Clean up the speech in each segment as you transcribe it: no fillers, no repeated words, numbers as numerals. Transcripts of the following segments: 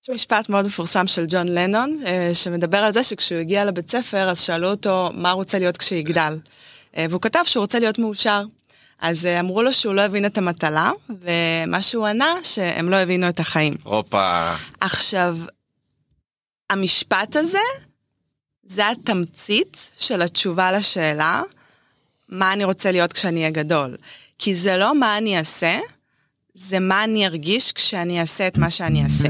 יש משפט מאוד מפורסם של ג'ון לנון, שמדבר על זה שכשהוא הגיע לבית ספר, אז שאלו אותו מה הוא רוצה להיות כשיגדל. והוא כתב שהוא רוצה להיות מאושר. אז אמרו לו שהוא לא הבין את המטלה, ומה שהוא ענה, שהם לא הבינו את החיים. הופה. עכשיו, המשפט הזה, זה התמצית של התשובה לשאלה, מה אני רוצה להיות כשאני אהיה גדול. כי זה לא מה אני אעשה, זה מה אני ארגיש כשאני אעשה את מה שאני אעשה.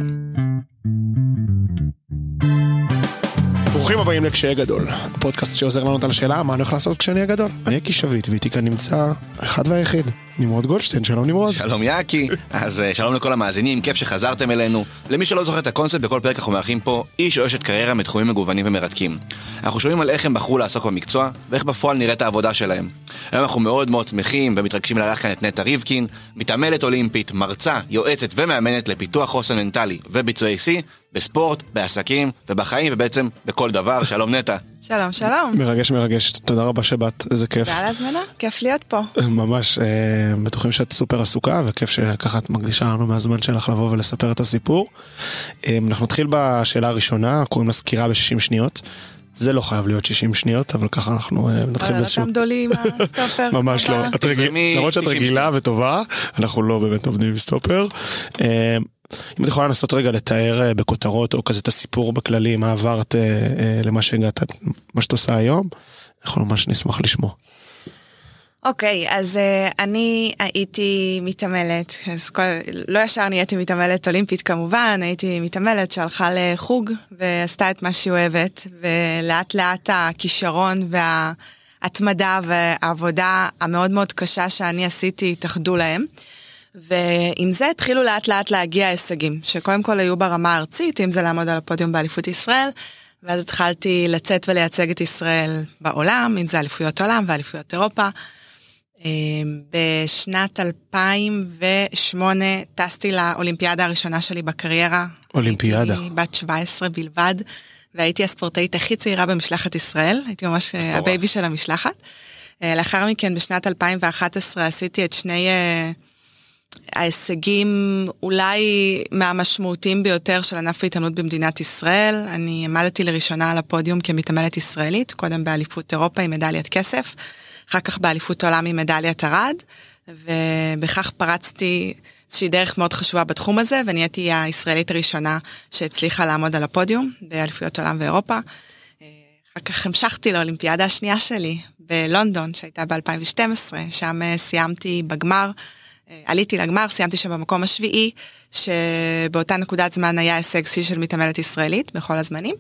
ברוכים הבאים לכשאהיה גדול, הפודקאסט שעוזר לנו על השאלה מה אני הולך לעשות כשאני אהיה גדול. אני יקי שביט, ואיתי כאן נמצא האחד והיחיד, נמרוד גולדשטיין. שלום נמרוד. שלום יקי. אז שלום לכל המאזינים, כיף שחזרתם אלינו. למי שלא זוכר את הקונספט, בכל פרק אנחנו מארחים פה איש או אשת קריירה מתחומים מגוונים ומרתקים. אנחנו שומעים על איך הם בחרו לעסוק במקצוע, ואיך בפועל נראית העבודה שלהם. היום אנחנו מאוד מאוד שמחים ומתרגשים לארח כאן את נטע ריבקין, מתעמלת אולימפית, מרצה, יועצת ומאמנת לפיתוח חוסן מנטלי וביצועי C, בספורט, בעסקים ובחיים ובעצם בכל דבר. שלום נטע. שלום, שלום. מרגש, תודה רבה שבאת, איזה כיף. תודה על הזמנה, כיף להיות פה. ממש, בטוחים שאת סופר עסוקה, וכיף שככה את מקדישה לנו מהזמן שלך לבוא ולספר את הסיפור. אנחנו נתחיל בשאלה הראשונה, קוראים לה סקירה ב-60 שניות. זה לא חייב להיות 60 שניות, אבל ככה אנחנו נתחיל באיזשהו... אתם גדולים, הסטופר. ממש לא. למרות שאת רגילה וטובה, אנחנו לא באמת עובדים עם סטופר. אם את יכולה לנסות רגע לתאר בכותרות או כזה את הסיפור בכללי, מה עברת למה שהגעת, מה שאת עושה היום, אנחנו ממש נשמח לשמוע. אוקיי, אז אני הייתי מתעמלת, אז לא ישר נהייתי מתעמלת אולימפית כמובן, הייתי מתעמלת שהלכה לחוג ועשתה את מה שהיא אוהבת, ולאט לאט הכישרון וההתמדה והעבודה המאוד מאוד קשה שאני עשיתי התאחדו להם. ועם זה התחילו לאט לאט להגיע הישגים, שקודם כל היו ברמה הארצית, אם זה לעמוד על הפודיום באליפות ישראל, ואז התחלתי לצאת ולייצג את ישראל בעולם, אם זה אליפויות עולם ואליפויות אירופה. בשנת 2008 טסתי לאולימפיאדה הראשונה שלי בקריירה. אולימפיאדה. הייתי בת 17 בלבד, והייתי הספורטאית הכי צעירה במשלחת ישראל, הייתי ממש הבייבי של המשלחת. לאחר מכן בשנת 2011 עשיתי את שני... ההישגים אולי מהמשמעותיים ביותר של ענף ההתעמלות במדינת ישראל. אני עמדתי לראשונה על הפודיום כמתעמלת ישראלית, קודם באליפות אירופה עם מדליית כסף, אחר כך באליפות עולם עם מדליית ארד, ובכך פרצתי איזושהי דרך מאוד חשובה בתחום הזה, ונהייתי הישראלית הראשונה שהצליחה לעמוד על הפודיום באליפויות עולם ואירופה. אחר כך המשכתי לאולימפיאדה השנייה שלי בלונדון, שהייתה ב-2012, שם סיימתי בגמר, עליתי לגמר, סיימתי שם במקום השביעי, שבאותה נקודת זמן היה הישג שיא של מתעמלת ישראלית בכל הזמנים,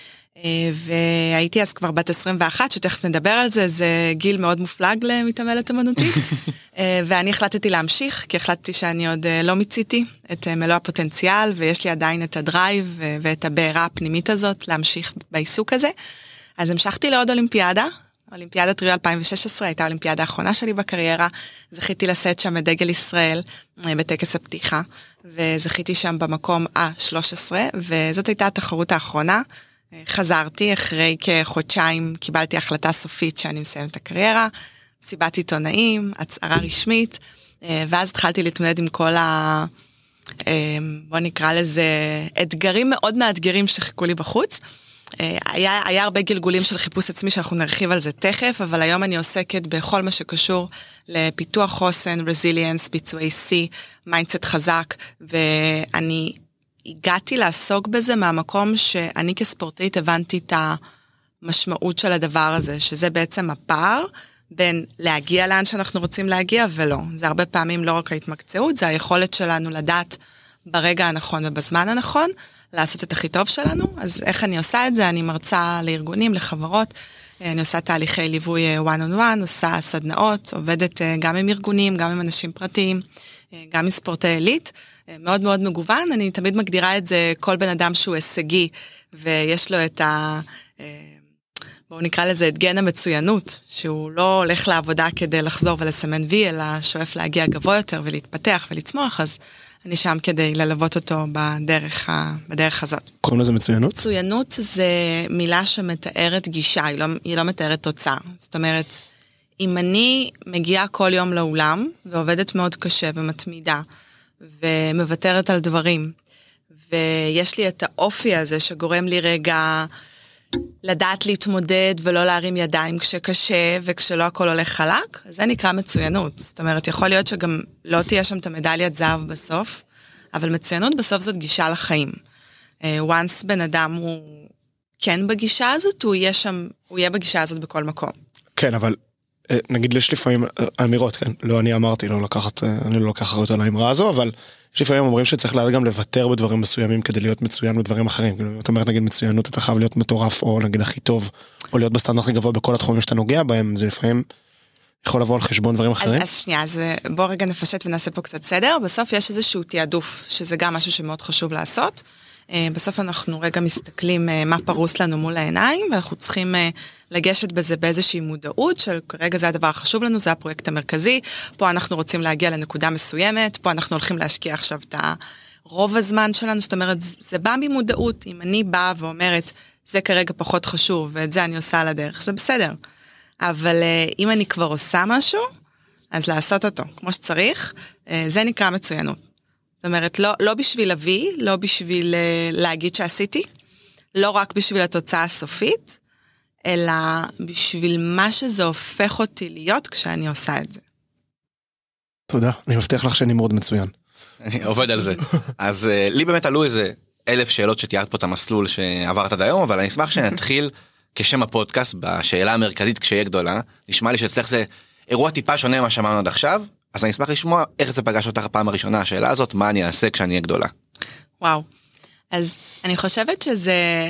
והייתי אז כבר בת 21, שתכף נדבר על זה, זה גיל מאוד מופלג למתעמלת אמנותית, ואני החלטתי להמשיך, כי החלטתי שאני עוד לא מיציתי את מלוא הפוטנציאל, ויש לי עדיין את הדרייב ואת הבעירה הפנימית הזאת להמשיך בעיסוק הזה, אז המשכתי לעוד אולימפיאדה, אולימפיאדת ריו 2016 הייתה האולימפיאדה האחרונה שלי בקריירה, זכיתי לשאת שם את דגל ישראל בטקס הפתיחה, וזכיתי שם במקום ה-13, וזאת הייתה התחרות האחרונה. חזרתי אחרי כחודשיים, קיבלתי החלטה סופית שאני מסיים את הקריירה, סיבת עיתונאים, הצהרה רשמית, ואז התחלתי להתמודד עם כל בוא נקרא לזה, אתגרים מאוד מאתגרים שחיכו לי בחוץ. היה הרבה גלגולים של חיפוש עצמי שאנחנו נרחיב על זה תכף, אבל היום אני עוסקת בכל מה שקשור לפיתוח חוסן, רזיליאנס, ביצועי C, מיינדסט חזק, ואני הגעתי לעסוק בזה מהמקום שאני כספורטאית הבנתי את המשמעות של הדבר הזה, שזה בעצם הפער בין להגיע לאן שאנחנו רוצים להגיע ולא. זה הרבה פעמים לא רק ההתמקצעות, זה היכולת שלנו לדעת ברגע הנכון ובזמן הנכון, לעשות את הכי טוב שלנו. אז איך אני עושה את זה? אני מרצה לארגונים, לחברות, אני עושה תהליכי ליווי one on one, עושה סדנאות, עובדת גם עם ארגונים, גם עם אנשים פרטיים, גם עם ספורטי עילית, מאוד מאוד מגוון. אני תמיד מגדירה את זה כל בן אדם שהוא הישגי, ויש לו את בואו נקרא לזה את גן המצוינות, שהוא לא הולך לעבודה כדי לחזור ולסמן וי, אלא שואף להגיע גבוה יותר ולהתפתח ולצמוח, אז אני שם כדי ללוות אותו בדרך הזאת. קוראים לזה מצוינות? מצוינות זה מילה שמתארת גישה, היא לא מתארת תוצאה. זאת אומרת, אם אני מגיעה כל יום לאולם, ועובדת מאוד קשה ומתמידה, ומוותרת על דברים, ויש לי את האופי הזה שגורם לי רגע לדעת להתמודד ולא להרים ידיים כשקשה וכשלא הכל הולך חלק, זה נקרא מצוינות. זאת אומרת, יכול להיות שגם לא תהיה שם את המדליית זהב בסוף, אבל מצוינות בסוף זאת גישה לחיים. once בן אדם הוא כן בגישה הזאת, הוא יהיה בגישה הזאת בכל מקום. כן, אבל נגיד יש לפעמים אמירות, כן, לא אני אמרתי, אני לא לוקח אחריות על האמרה הזו, אבל יש לפעמים אומרים שצריך גם לוותר בדברים מסוימים כדי להיות מצוין בדברים אחרים. כאילו, אתה אומרת נגיד מצוינות, אתה חייב להיות מטורף או נגיד הכי טוב, או להיות בסטנדרט הכי גבוה בכל התחומים שאתה נוגע בהם, זה לפעמים יכול לבוא על חשבון דברים אחרים. אז שנייה, בוא רגע נפשט ונעשה פה קצת סדר. בסוף יש איזשהו תיעדוף, שזה גם משהו שמאוד חשוב לעשות. בסוף אנחנו רגע מסתכלים מה פרוס לנו מול העיניים, ואנחנו צריכים לגשת בזה באיזושהי מודעות של כרגע זה הדבר החשוב לנו, זה הפרויקט המרכזי, פה אנחנו רוצים להגיע לנקודה מסוימת, פה אנחנו הולכים להשקיע עכשיו את רוב הזמן שלנו, זאת אומרת, זה בא ממודעות, אם אני באה ואומרת, זה כרגע פחות חשוב, ואת זה אני עושה על הדרך, זה בסדר. אבל אם אני כבר עושה משהו, אז לעשות אותו כמו שצריך, זה נקרא מצוינות. זאת אומרת, לא בשביל להביא, לא בשביל להגיד שעשיתי, לא רק בשביל התוצאה הסופית, אלא בשביל מה שזה הופך אותי להיות כשאני עושה את זה. תודה, אני מבטיח לך שאני מאוד מצוין. אני עובד על זה. אז לי באמת עלו איזה 1000 שאלות שתיארת פה את המסלול שעברת עד היום, אבל אני אשמח שנתחיל כשם הפודקאסט בשאלה המרכזית כשיהיה גדולה. נשמע לי שאצלך זה אירוע טיפה שונה מה שאמרנו עד עכשיו, אז אני אשמח לשמוע איך זה פגש אותך הפעם הראשונה, השאלה הזאת, מה אני אעשה כשאני אהיה גדולה. וואו, אז אני חושבת שזה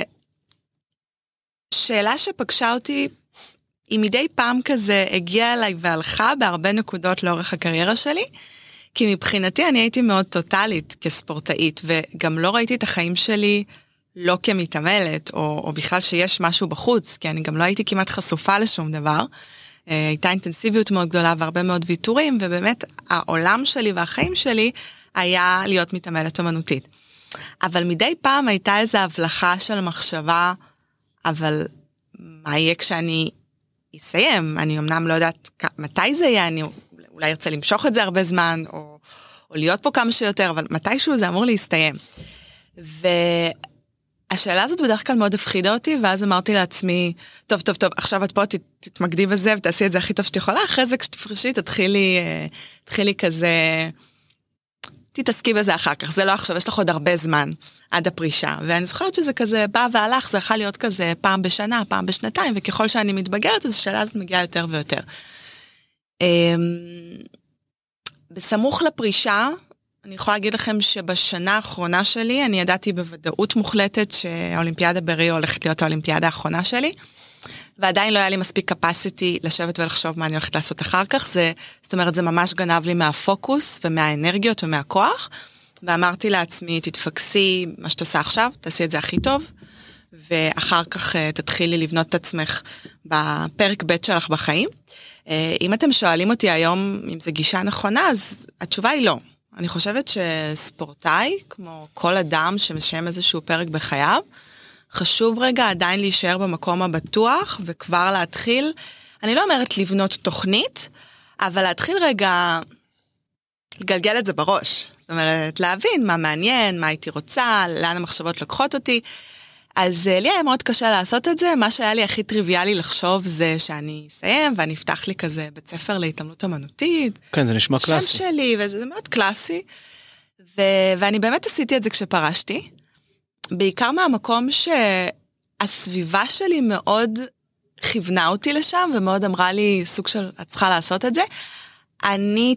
שאלה שפגשה אותי, היא מדי פעם כזה הגיעה אליי והלכה בהרבה נקודות לאורך הקריירה שלי, כי מבחינתי אני הייתי מאוד טוטלית כספורטאית, וגם לא ראיתי את החיים שלי לא כמתעמלת, או בכלל שיש משהו בחוץ, כי אני גם לא הייתי כמעט חשופה לשום דבר, הייתה אינטנסיביות מאוד גדולה והרבה מאוד ויתורים, ובאמת העולם שלי והחיים שלי היה להיות מתעמלת אומנותית. אבל מדי פעם הייתה איזו הבלחה של מחשבה, אבל מה יהיה כשאני אסיים? אני אמנם לא יודעת מתי זה יהיה, אני אולי ארצה למשוך את זה הרבה זמן, או להיות פה כמה שיותר, אבל מתישהו זה אמור להסתיים. השאלה הזאת בדרך כלל מאוד הפחידה אותי, ואז אמרתי לעצמי, טוב, עכשיו את פה תתמקדי בזה, ותעשי את זה הכי טוב שאת יכולה, אחרי זה כשתפרשי, תתחילי כזה, תתעסקי בזה אחר כך, זה לא עכשיו, יש לך עוד הרבה זמן עד הפרישה, ואני זוכרת שזה כזה בא והלך, זה יכול להיות כזה פעם בשנה, פעם בשנתיים, וככל שאני מתבגרת, אז השאלה הזאת מגיעה יותר ויותר. בסמוך לפרישה, אני יכולה להגיד לכם שבשנה האחרונה שלי, אני ידעתי בוודאות מוחלטת שהאולימפיאדה בריו הולכת להיות האולימפיאדה האחרונה שלי, ועדיין לא היה לי מספיק capacity לשבת ולחשוב מה אני הולכת לעשות אחר כך, זאת אומרת, זה ממש גנב לי מהפוקוס ומהאנרגיות ומהכוח, ואמרתי לעצמי, תתפקסי מה שאת עושה עכשיו, תעשי את זה הכי טוב, ואחר כך תתחילי לבנות את עצמך בפרק ב' שלך בחיים. אם אתם שואלים אותי היום אם זה גישה נכונה, אז התשובה היא לא. אני חושבת שספורטאי, כמו כל אדם שמשם איזשהו פרק בחייו, חשוב רגע עדיין להישאר במקום הבטוח, וכבר להתחיל, אני לא אומרת לבנות תוכנית, אבל להתחיל רגע לגלגל את זה בראש. זאת אומרת, להבין מה מעניין, מה הייתי רוצה, לאן המחשבות לוקחות אותי. אז לי היה מאוד קשה לעשות את זה, מה שהיה לי הכי טריוויאלי לחשוב זה שאני אסיים, ואני אפתח לי כזה בית ספר להתעמלות אומנותית. כן, זה נשמע קלאסי. שם שלי, וזה מאוד קלאסי. ואני באמת עשיתי את זה כשפרשתי, בעיקר מהמקום שהסביבה שלי מאוד כיוונה אותי לשם, ומאוד אמרה לי סוג של, את צריכה לעשות את זה. אני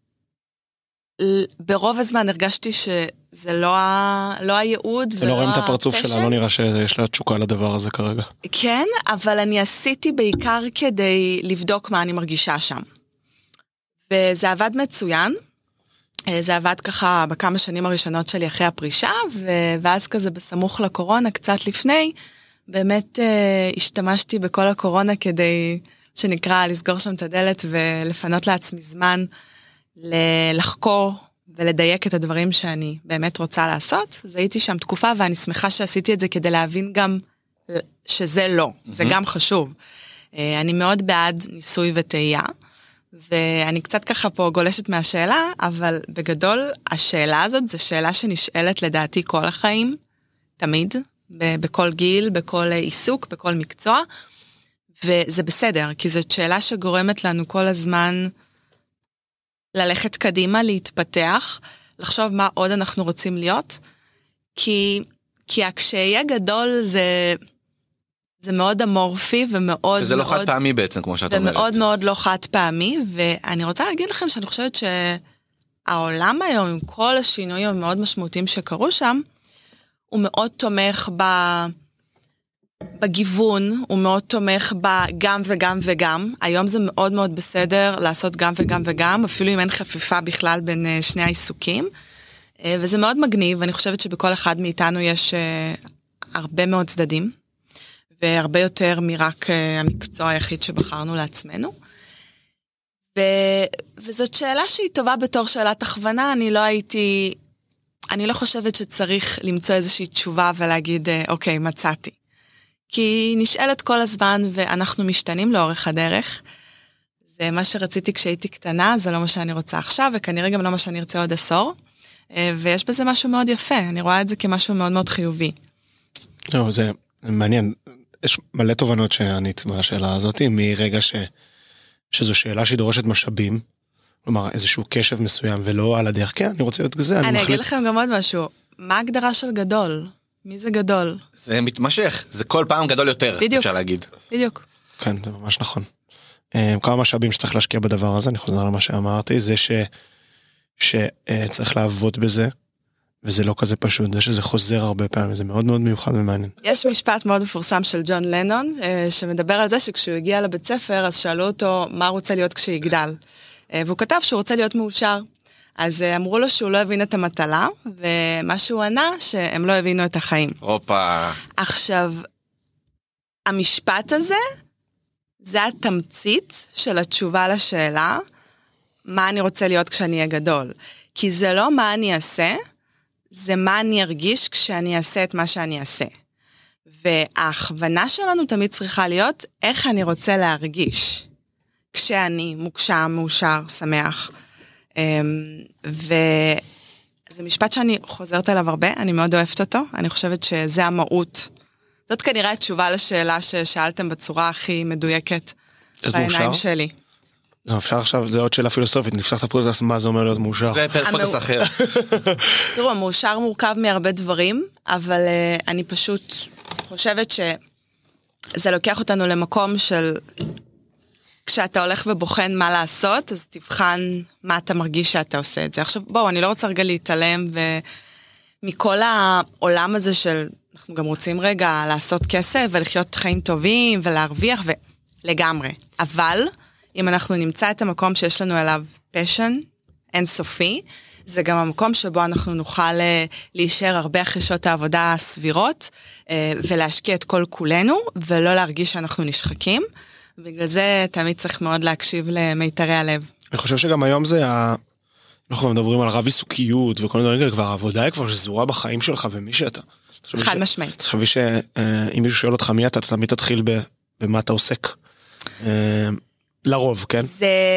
ברוב הזמן הרגשתי שזה לא הייעוד ולא רואים את הפרצוף שלה, לא נראה שיש לה תשוקה לדבר הזה כרגע. כן, אבל אני עשיתי בעיקר כדי לבדוק מה אני מרגישה שם. וזה עבד מצוין, זה עבד ככה בכמה שנים הראשונות שלי אחרי הפרישה, ואז כזה בסמוך לקורונה, קצת לפני, באמת השתמשתי בכל הקורונה כדי שנקרא לסגור שם את הדלת ולפנות לעצמי זמן לחקור ולדייק את הדברים שאני באמת רוצה לעשות. אז הייתי שם תקופה ואני שמחה שעשיתי את זה כדי להבין גם שזה לא, זה גם חשוב. אני מאוד בעד ניסוי וטעייה, ואני קצת ככה פה גולשת מהשאלה, אבל בגדול השאלה הזאת זו שאלה שנשאלת לדעתי כל החיים, תמיד, בכל גיל, בכל עיסוק, בכל מקצוע, וזה בסדר, כי זו שאלה שגורמת לנו כל הזמן ללכת קדימה, להתפתח, לחשוב מה עוד אנחנו רוצים להיות, כי כשיהיה גדול זה מאוד אמורפי ומאוד... וזה לא חד פעמי בעצם, כמו שאת אומרת. ומאוד מאוד לא חד פעמי, ואני רוצה להגיד לכם שאני חושבת שהעולם היום, עם כל השינויים המאוד משמעותיים שקרו שם, הוא מאוד תומך בגיוון, הוא מאוד תומך בגם וגם וגם. היום זה מאוד מאוד בסדר לעשות גם וגם וגם, אפילו אם אין חפיפה בכלל בין שני העיסוקים. וזה מאוד מגניב, ואני חושבת שבכל אחד מאיתנו יש הרבה מאוד צדדים, והרבה יותר מרק המקצוע היחיד שבחרנו לעצמנו. וזאת שאלה שהיא טובה בתור שאלת הכוונה, אני לא חושבת שצריך למצוא איזושהי תשובה ולהגיד, אוקיי, מצאתי. כי היא נשאלת כל הזמן ואנחנו משתנים לאורך הדרך. זה מה שרציתי כשהייתי קטנה, זה לא מה שאני רוצה עכשיו, וכנראה גם לא מה שאני ארצה עוד עשור. ויש בזה משהו מאוד יפה, אני רואה את זה כמשהו מאוד מאוד חיובי. לא, זה מעניין. יש מלא תובנות שענית בשאלה הזאת, מרגע שזו שאלה שהיא דורשת משאבים, כלומר איזשהו קשב מסוים, ולא על הדרך, כן, אני רוצה להיות כזה, אני אגיד לכם גם עוד משהו, מה ההגדרה של גדול? מי זה גדול? זה מתמשך, זה כל פעם גדול יותר, בדיוק. אפשר להגיד. בדיוק. כן, זה ממש נכון. כמה משאבים שצריך להשקיע בדבר הזה, אני חוזר למה שאמרתי, זה שצריך לעבוד בזה, וזה לא כזה פשוט, זה שזה חוזר הרבה פעמים, זה מאוד מאוד מיוחד ומעניין. יש משפט מאוד מפורסם של ג'ון לנון, שמדבר על זה שכשהוא הגיע לבית ספר, אז שאלו אותו מה הוא רוצה להיות כשיגדל. והוא כתב שהוא רוצה להיות מאושר. אז אמרו לו שהוא לא הבין את המטלה, ומה שהוא ענה, שהם לא הבינו את החיים. אופה. עכשיו, המשפט הזה, זה התמצית של התשובה לשאלה, מה אני רוצה להיות כשאני אהיה גדול. כי זה לא מה אני אעשה, זה מה אני ארגיש כשאני אעשה את מה שאני אעשה. וההכוונה שלנו תמיד צריכה להיות, איך אני רוצה להרגיש, כשאני מוגשם, מאושר, שמח. וזה משפט שאני חוזרת אליו הרבה, אני מאוד אוהבת אותו, אני חושבת שזה המהות. זאת כנראה התשובה לשאלה ששאלתם בצורה הכי מדויקת בעיניים שלי. אפשר עכשיו, זה עוד שאלה פילוסופית, נפתח את הפודקאסט, מה זה אומר להיות מאושר? זה פודקאסט אחר. תראו, המאושר מורכב מהרבה דברים, אבל אני פשוט חושבת שזה לוקח אותנו למקום של, כשאתה הולך ובוחן מה לעשות, אז תבחן מה אתה מרגיש שאתה עושה את זה. עכשיו, בואו, אני לא רוצה רגע להתעלם, ומכל העולם הזה של, אנחנו גם רוצים רגע לעשות כסף, ולחיות חיים טובים, ולהרוויח, ולגמרי. אבל, אם אנחנו נמצא את המקום שיש לנו אליו פשן, אינסופי, זה גם המקום שבו אנחנו נוכל להישאר הרבה אחרי שעות העבודה הסבירות, ולהשקיע את כל כולנו, ולא להרגיש שאנחנו נשחקים. בגלל זה תמיד צריך מאוד להקשיב למיתרי הלב. אני חושב שגם היום זה, אנחנו מדברים על רב עיסוקיות, וכל מיני רגע, כבר העבודה היא כבר שזורה בחיים שלך, ומי שאתה. חד משמעית. תחשבי שאם מישהו שואל אותך מי אתה, אתה תמיד תתחיל במה אתה עוסק. לרוב, כן?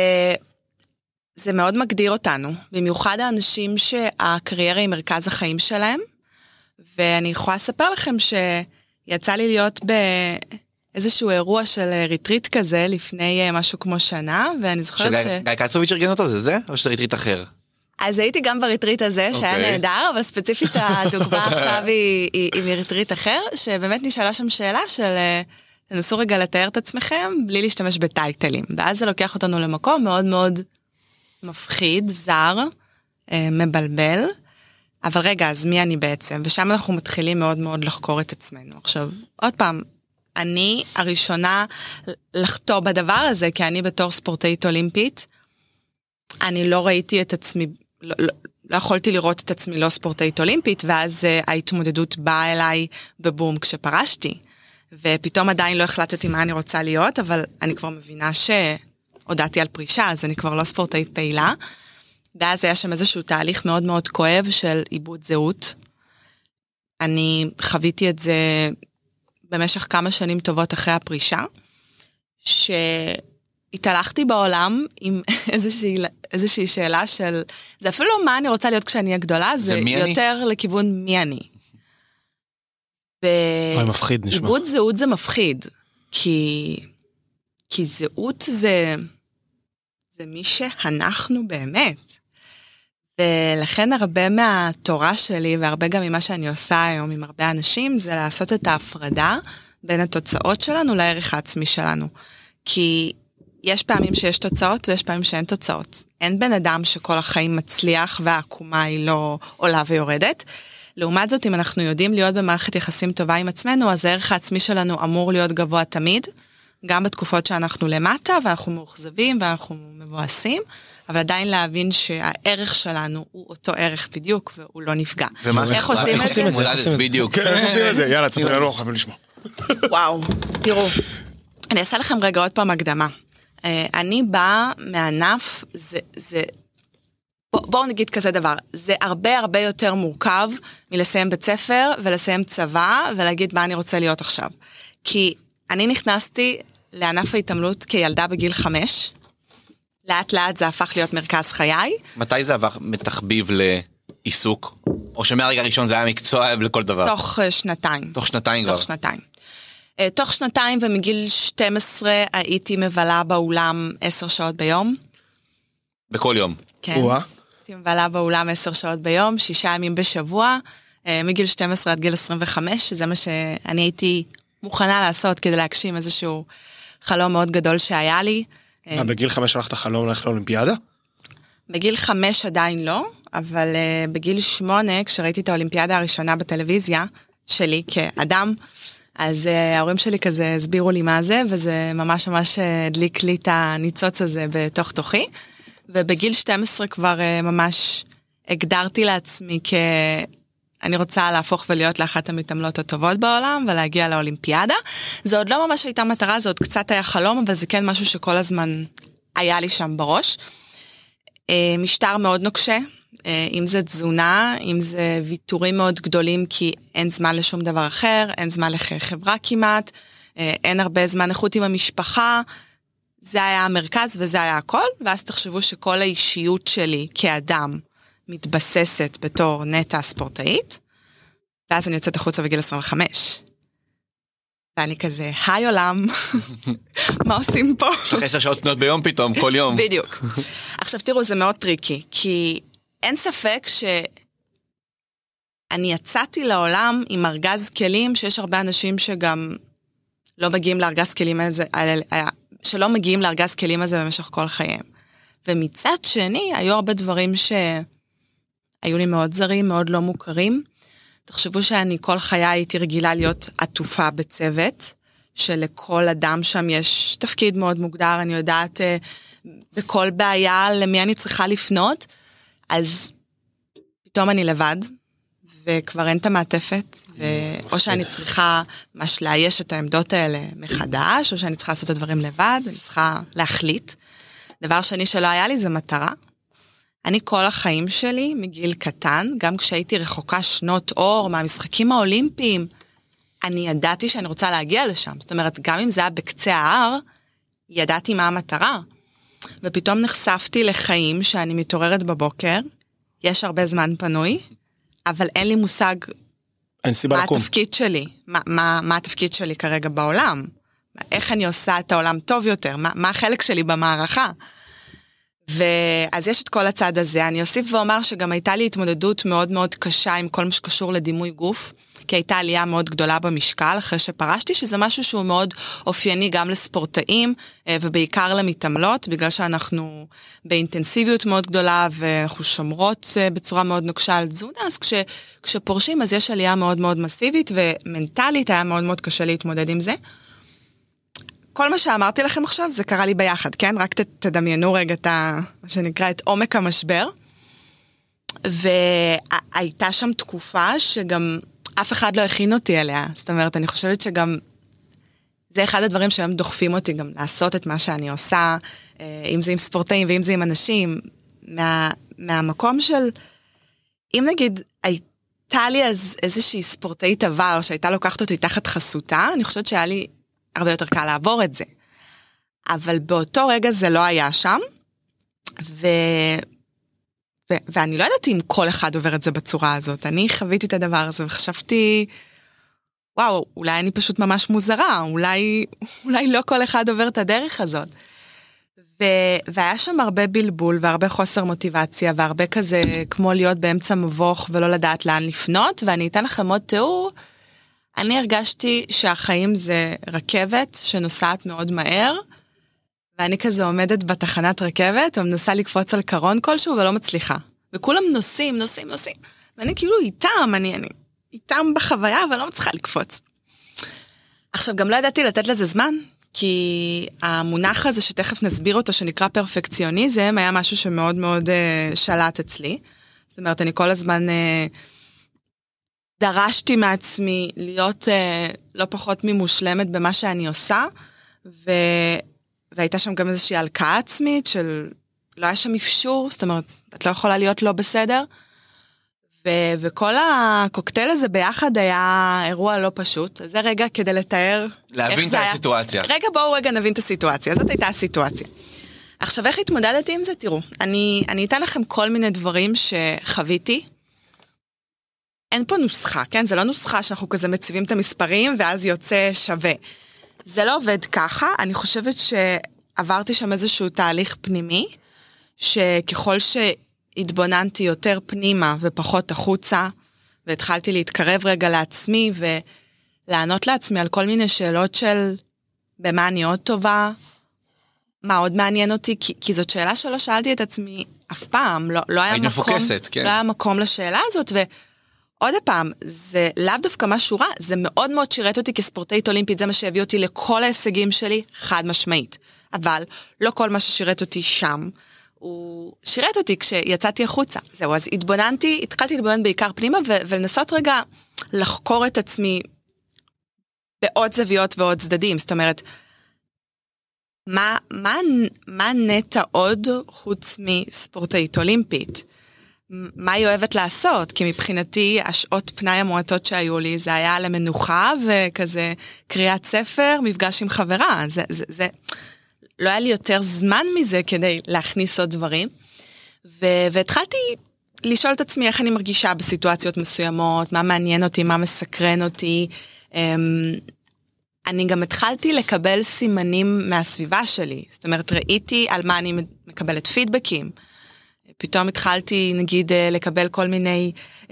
זה מאוד מגדיר אותנו, במיוחד האנשים שהקריירה היא מרכז החיים שלהם, ואני יכולה לספר לכם שיצא לי להיות באיזשהו אירוע של ריטריט כזה, לפני משהו כמו שנה, ואני זוכרת גיא קצוביץ' ארגן אותו, זה? או שזה ריטריט אחר? אז הייתי גם בריטריט הזה, שהיה נהדר, אבל ספציפית הדוגמה עכשיו היא מריטריט אחר, שבאמת נשאלה שם שאלה של תנסו רגע לתאר את עצמכם בלי להשתמש בטייטלים, ואז זה לוקח אותנו למקום מאוד מאוד מפחיד, זר, מבלבל, אבל רגע, אז מי אני בעצם? ושם אנחנו מתחילים מאוד מאוד לחקור את עצמנו. עכשיו, עוד פעם, אני הראשונה לחתור בדבר הזה, כי אני בתור ספורטאית אולימפית, אני לא ראיתי את עצמי, לא יכולתי לראות את עצמי לא ספורטאית אולימפית, ואז ההתמודדות באה אליי בבום כשפרשתי. ופתאום עדיין לא החלטתי מה אני רוצה להיות, אבל אני כבר מבינה שהודעתי על פרישה, אז אני כבר לא ספורטאית פעילה. ואז היה שם איזשהו תהליך מאוד מאוד כואב של איבוד זהות. אני חוויתי את זה במשך כמה שנים טובות אחרי הפרישה, התהלכתי בעולם עם איזושהי שאלה של, זה אפילו לא מה אני רוצה להיות כשאני אהיה גדולה, זה יותר לכיוון מי אני. מפחיד נשמע. איבוד זהות זה מפחיד, כי זהות זה מי שאנחנו באמת. ולכן הרבה מהתורה שלי, והרבה גם ממה שאני עושה היום עם הרבה אנשים, זה לעשות את ההפרדה בין התוצאות שלנו לערך העצמי שלנו. כי יש פעמים שיש תוצאות ויש פעמים שאין תוצאות. אין בן אדם שכל החיים מצליח והעקומה היא לא עולה ויורדת. לעומת זאת, אם אנחנו יודעים להיות במערכת יחסים טובה עם עצמנו, אז הערך העצמי שלנו אמור להיות גבוה תמיד, גם בתקופות שאנחנו למטה ואנחנו מאוכזבים ואנחנו מבואסים, אבל עדיין להבין שהערך שלנו הוא אותו ערך בדיוק והוא לא נפגע. איך עושים את זה? בדיוק. איך עושים את זה? יאללה, תספר לנו, חייבים לשמוע. וואו, תראו, אני אעשה לכם רגע עוד פעם הקדמה. אני באה מענף, בואו נגיד כזה דבר, זה הרבה הרבה יותר מורכב מלסיים בית ספר ולסיים צבא ולהגיד מה אני רוצה להיות עכשיו. כי אני נכנסתי לענף ההתעמלות כילדה בגיל 5, לאט לאט זה הפך להיות מרכז חיי. מתי זה עבר מתחביב לעיסוק? או שמהרגע הראשון זה היה מקצוע לכל דבר? תוך שנתיים. תוך שנתיים כבר? תוך שנתיים. תוך שנתיים ומגיל 12 הייתי מבלה באולם 10 שעות ביום. בכל יום? כן. הייתי מבלה באולם 10 שעות ביום, 6 ימים בשבוע, מגיל 12 עד גיל 25, שזה מה שאני הייתי מוכנה לעשות כדי להגשים איזשהו חלום מאוד גדול שהיה לי. בגיל 5 הלכת חלום ללכת לאולימפיאדה? בגיל 5 עדיין לא, אבל בגיל 8, כשראיתי את האולימפיאדה הראשונה בטלוויזיה שלי כאדם, אז ההורים שלי כזה הסבירו לי מה זה, וזה ממש ממש הדליק לי את הניצוץ הזה בתוך תוכי, ובגיל 12 כבר ממש הגדרתי לעצמי אני רוצה להפוך ולהיות לאחת המתעמלות הטובות בעולם, ולהגיע לאולימפיאדה. זה עוד לא ממש הייתה מטרה, זה עוד קצת היה חלום, אבל זה כן משהו שכל הזמן היה לי שם בראש. משטר מאוד נוקשה, אם זה תזונה, אם זה ויתורים מאוד גדולים, כי אין זמן לשום דבר אחר, אין זמן לחברה כמעט, אין הרבה זמן איכות עם המשפחה, זה היה המרכז וזה היה הכל, ואז תחשבו שכל האישיות שלי כאדם, מתבססת בתור נטה ספורטאית, ואז אני יוצאת החוצה בגיל 25. ואני כזה, היי עולם, מה עושים פה? יש לך 10 שעות תנות ביום פתאום, כל יום. בדיוק. עכשיו תראו, זה מאוד טריקי, כי אין ספק שאני יצאתי לעולם עם ארגז כלים, שיש הרבה אנשים שגם לא מגיעים לארגז כלים הזה, שלא מגיעים לארגז כלים הזה במשך כל חייהם. ומצד שני, היו הרבה דברים היו לי מאוד זרים, מאוד לא מוכרים. תחשבו שאני כל חיי הייתי רגילה להיות עטופה בצוות, שלכל אדם שם יש תפקיד מאוד מוגדר, אני יודעת בכל בעיה למי אני צריכה לפנות, אז פתאום אני לבד, וכבר אין את המעטפת, או שאני צריכה ממש לאייש את העמדות האלה מחדש, או שאני צריכה לעשות את הדברים לבד, אני צריכה להחליט. דבר שני שלא היה לי זה מטרה, אני כל החיים שלי, מגיל קטן, גם כשהייתי רחוקה שנות אור מהמשחקים האולימפיים, אני ידעתי שאני רוצה להגיע לשם. זאת אומרת, גם אם זה היה בקצה ההר, ידעתי מה המטרה. ופתאום נחשפתי לחיים שאני מתעוררת בבוקר, יש הרבה זמן פנוי, אבל אין לי מושג מה התפקיד שלי, מה התפקיד שלי כרגע בעולם, איך אני עושה את העולם טוב יותר, מה החלק שלי במערכה. ואז יש את כל הצד הזה, אני אוסיף ואומר שגם הייתה לי התמודדות מאוד מאוד קשה עם כל מה שקשור לדימוי גוף, כי הייתה עלייה מאוד גדולה במשקל אחרי שפרשתי, שזה משהו שהוא מאוד אופייני גם לספורטאים, ובעיקר למתעמלות, בגלל שאנחנו באינטנסיביות מאוד גדולה, ואנחנו שומרות בצורה מאוד נוקשה על תזונה, אז כשפורשים אז יש עלייה מאוד מאוד מסיבית, ומנטלית היה מאוד מאוד קשה להתמודד עם זה. כל מה שאמרתי לכם עכשיו זה קרה לי ביחד, כן? רק תדמיינו רגע מה שנקרא את עומק המשבר. והייתה שם תקופה שגם אף אחד לא הכין אותי אליה. זאת אומרת, אני חושבת שגם זה אחד הדברים שהם דוחפים אותי גם לעשות את מה שאני עושה, אם זה עם ספורטאים ואם זה עם אנשים, מהמקום של, אם נגיד הייתה לי אז איזושהי ספורטאית עבר שהייתה לוקחת אותי תחת חסותה, אני חושבת שהיה לי הרבה יותר קל לעבור את זה. אבל באותו רגע זה לא היה שם, ואני לא יודעת אם כל אחד עובר את זה בצורה הזאת. אני חוויתי את הדבר הזה וחשבתי, וואו, אולי אני פשוט ממש מוזרה, אולי לא כל אחד עובר את הדרך הזאת. והיה שם הרבה בלבול והרבה חוסר מוטיבציה והרבה כזה כמו להיות באמצע מבוך ולא לדעת לאן לפנות, ואני אתן לכם עוד תיאור. אני הרגשתי שהחיים זה רכבת שנוסעת מאוד מהר, ואני כזה עומדת בתחנת רכבת ומנסה לקפוץ על קרון כלשהו ולא מצליחה. וכולם נוסעים. ואני כאילו איתם, אני איתם בחוויה ולא מצליחה לקפוץ. עכשיו גם לא ידעתי לתת לזה זמן, כי המונח הזה שתכף נסביר אותו שנקרא פרפקציוניזם, היה משהו שמאוד מאוד שלט אצלי. זאת אומרת, אני כל הזמן דרשתי מעצמי להיות לא פחות ממושלמת במה שאני עושה, והייתה שם גם איזושהי הלקאה עצמית של לא היה שם אפשור, זאת אומרת, את לא יכולה להיות לא בסדר, וכל הקוקטייל הזה ביחד היה אירוע לא פשוט. אז זה רגע כדי לתאר להבין את הסיטואציה. רגע, בואו נבין את הסיטואציה. זאת הייתה הסיטואציה. עכשיו, איך התמודדתי עם זה? תראו, אני אתן לכם כל מיני דברים שחוויתי. אין פה נוסחה, כן? זה לא נוסחה שאנחנו כזה מציבים את המספרים ואז יוצא שווה. זה לא עובד ככה. אני חושבת שעברתי שם איזשהו תהליך פנימי, שככל התבוננתי יותר פנימה ופחות החוצה, והתחלתי להתקרב רגע לעצמי, ולענות לעצמי על כל מיני שאלות של במה אני עוד טובה, מה עוד מעניין אותי, כי זאת שאלה שלא שאלתי את עצמי אף פעם, לא היה מקום, מפוקסת, כן. לא היה מקום לשאלה הזאת, ועוד פעם, זה לאו דווקא משהו רע, זה מאוד מאוד שירת אותי כספורטאית אולימפית, זה מה שהביא אותי לכל ההישגים שלי, חד משמעית, אבל לא כל מה ששירת אותי שם, הוא שירת אותי כשיצאתי החוצה. זהו, אז התחלתי להתבונן בעיקר פנימה, ולנסות רגע לחקור את עצמי בעוד זוויות ועוד צדדים. זאת אומרת, מה נטע עוד חוץ מספורטאית אולימפית? מה היא אוהבת לעשות? כי מבחינתי, השעות פנאי המועטות שהיו לי, זה היה למנוחה, וכזה קריאת ספר, מפגש עם חברה. זה לא היה לי יותר זמן מזה כדי להכניס עוד דברים, והתחלתי לשאול את עצמי איך אני מרגישה בסיטואציות מסוימות, מה מעניין אותי, מה מסקרן אותי. אני גם התחלתי לקבל סימנים מהסביבה שלי, זאת אומרת ראיתי על מה אני מקבלת פידבקים, פתאום התחלתי נגיד לקבל כל מיני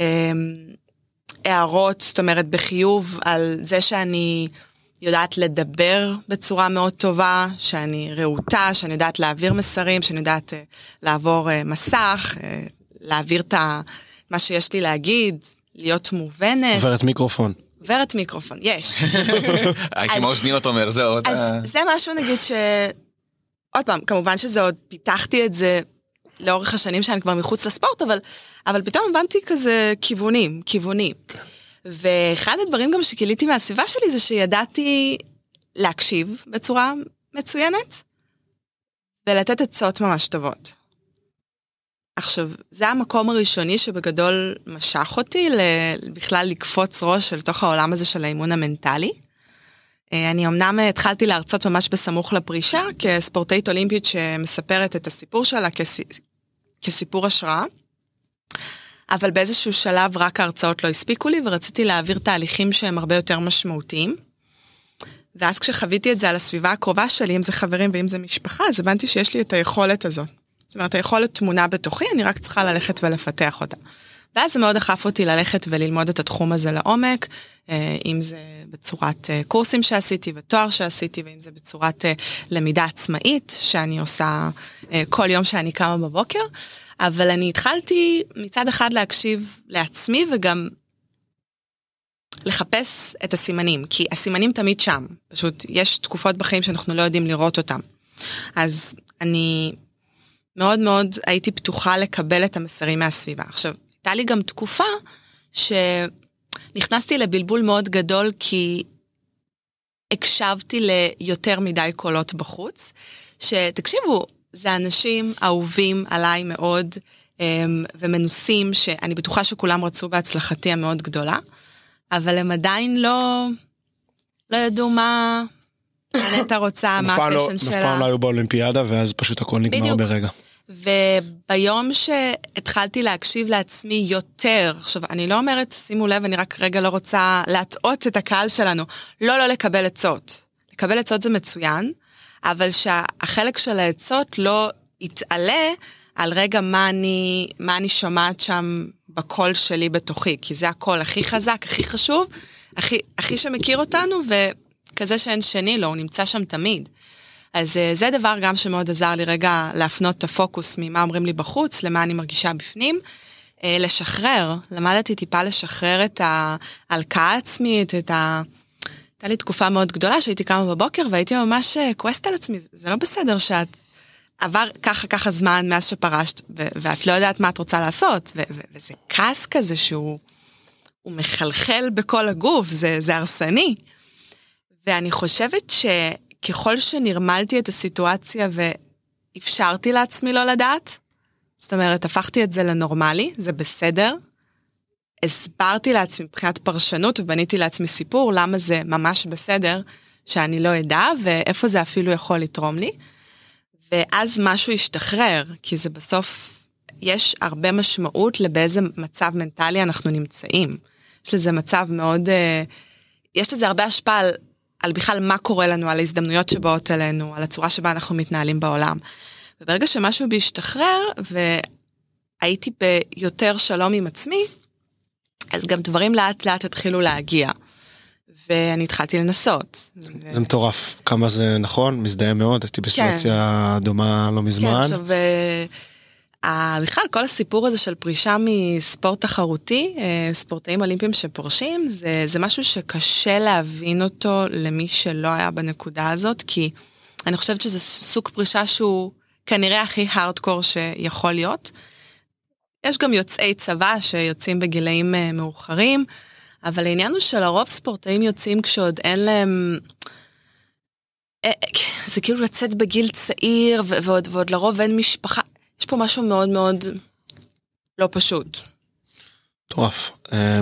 הערות, זאת אומרת בחיוב על זה שאני יודעת לדבר בצורה מאוד טובה, שאני רעותה, שאני יודעת להעביר מסרים, שאני יודעת לעבור מסך, להעביר את מה שיש לי להגיד, להיות מובנת. עוברת מיקרופון. עוברת מיקרופון, יש. כמו אוזניות אומר, זה עוד... אז זה משהו נגיד עוד פעם, כמובן שזה עוד פיתחתי את זה לאורך השנים שאני כבר מחוץ לספורט, אבל פתאום הבנתי כזה כיוונים. ואחד הדברים גם שגיליתי מהסביבה שלי זה שידעתי להקשיב בצורה מצוינת ולתת עצות ממש טובות. עכשיו, זה המקום הראשוני שבגדול משך אותי בכלל לקפוץ ראש אל תוך העולם הזה של האימון המנטלי. אני אמנם התחלתי להרצות ממש בסמוך לפרישה כספורטאית אולימפית שמספרת את הסיפור שלה כסיפור השראה. אבל באיזשהו שלב רק ההרצאות לא הספיקו לי, ורציתי להעביר תהליכים שהם הרבה יותר משמעותיים. ואז כשחוויתי את זה על הסביבה הקרובה שלי, אם זה חברים ואם זה משפחה, אז הבנתי שיש לי את היכולת הזאת. זאת אומרת, היכולת תמונה בתוכי, אני רק צריכה ללכת ולפתח אותה. ואז זה מאוד דחף אותי ללכת וללמוד את התחום הזה לעומק, אם זה בצורת קורסים שעשיתי ותואר שעשיתי, ואם זה בצורת למידה עצמאית, שאני עושה כל יום שאני קמה בבוקר. אבל אני התחלתי מצד אחד להקשיב לעצמי וגם לחפש את הסימנים, כי הסימנים תמיד שם, פשוט יש תקופות בחיים שאנחנו לא יודעים לראות אותם. אז אני מאוד מאוד הייתי פתוחה לקבל את המסרים מהסביבה. עכשיו, הייתה לי גם תקופה שנכנסתי לבלבול מאוד גדול, כי הקשבתי ליותר מדי קולות בחוץ, שתקשיבו, זה אנשים אהובים עליי מאוד, ומנוסים, שאני בטוחה שכולם רצו בהצלחתי המאוד גדולה, אבל הם עדיין לא ידעו מה אתה רוצה, מה הפשן שלה. נפעם לא היו באולימפיאדה, ואז פשוט הכל נגמר ברגע. וביום שהתחלתי להקשיב לעצמי יותר, עכשיו אני לא אומרת, שימו לב, אני רק רגע לא רוצה להטעות את הקהל שלנו, לא לקבל עצות. לקבל עצות זה מצוין, אבל שהחלק של העצות לא יתעלה על רגע מה אני שומעת שם בקול שלי בתוכי, כי זה הקול הכי חזק, הכי חשוב, הכי שמכיר אותנו, וכזה שאין שני לו, הוא נמצא שם תמיד. אז זה דבר גם שמאוד עזר לי רגע להפנות את הפוקוס ממה אומרים לי בחוץ, למה אני מרגישה בפנים, לשחרר, למדתי טיפה לשחרר את ההלקאה העצמית, הייתה לי תקופה מאוד גדולה שהייתי קמה בבוקר והייתי ממש כועסת על עצמי, זה לא בסדר שאת עבר ככה זמן מאז שפרשת, ואת לא יודעת מה את רוצה לעשות, וזה כעס כזה שהוא מחלחל בכל הגוף, זה הרסני. ואני חושבת שככל שנרמלתי את הסיטואציה ואפשרתי לעצמי לא לדעת, זאת אומרת, הפכתי את זה לנורמלי, זה בסדר, הסברתי לעצמי מבחינת פרשנות ובניתי לעצמי סיפור, למה זה ממש בסדר שאני לא אדע, ואיפה זה אפילו יכול לתרום לי, ואז משהו ישתחרר, כי זה בסוף, יש הרבה משמעות לבאיזה מצב מנטלי אנחנו נמצאים. יש לזה מצב מאוד, יש לזה הרבה השפעה על בכלל מה קורה לנו, על ההזדמנויות שבאות אלינו, על הצורה שבה אנחנו מתנהלים בעולם. וברגע שמשהו בישתחרר, והייתי ביותר שלום עם עצמי, אז גם דברים לאט לאט התחילו להגיע. ואני התחלתי לנסות. זה מטורף. כמה זה נכון? מזדהה מאוד. הייתי בסיטואציה דומה לא מזמן. כן, עכשיו, בכלל, כל הסיפור הזה של פרישה מספורט תחרותי, ספורטאים אולימפיים שפורשים, זה משהו שקשה להבין אותו למי שלא היה בנקודה הזאת, כי אני חושבת שזה סוג פרישה שהוא כנראה הכי הארדקור שיכול להיות. יש גם יוצאי צבא שיוצאים בגילאים מאוחרים, אבל העניין הוא שלרוב ספורטאים יוצאים כשעוד אין להם, זה כאילו לצאת בגיל צעיר, ועוד לרוב אין משפחה, יש פה משהו מאוד מאוד לא פשוט. מטורף.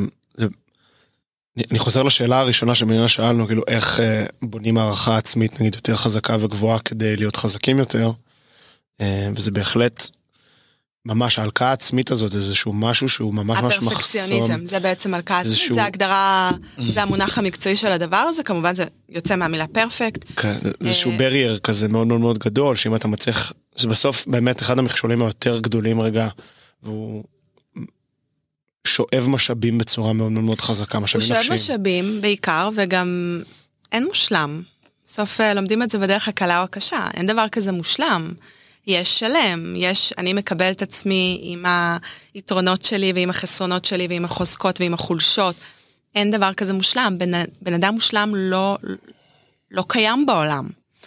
אני חוזר לשאלה הראשונה שמעניין שאלנו, כאילו איך בונים הערכה עצמית נגיד יותר חזקה וגבוהה כדי להיות חזקים יותר, וזה בהחלט ממש ההלקאה העצמית הזאת, איזשהו משהו שהוא ממש מחסום. הפרפקציוניזם, זה בעצם הלקאה עצמית, זה ההגדרה, זה המונח המקצועי של הדבר הזה, כמובן זה יוצא מהמילה פרפקט. כן, איזשהו ברייר כזה מאוד מאוד מאוד גדול, שאם אתה מצליח, זה בסוף באמת אחד המכשולים היותר גדולים רגע, והוא שואב משאבים בצורה מאוד מאוד חזקה, משאבים נפשיים. הוא שואב משאבים בעיקר, וגם אין מושלם. בסוף לומדים את זה בדרך הקלה או הקשה, אין דבר כזה מושלם. יש שלם, אני מקבל את עצמי עם היתרונות שלי ועם החסרונות שלי ועם החוזקות ועם החולשות. אין דבר כזה מושלם, בן אדם מושלם לא קיים בעולם.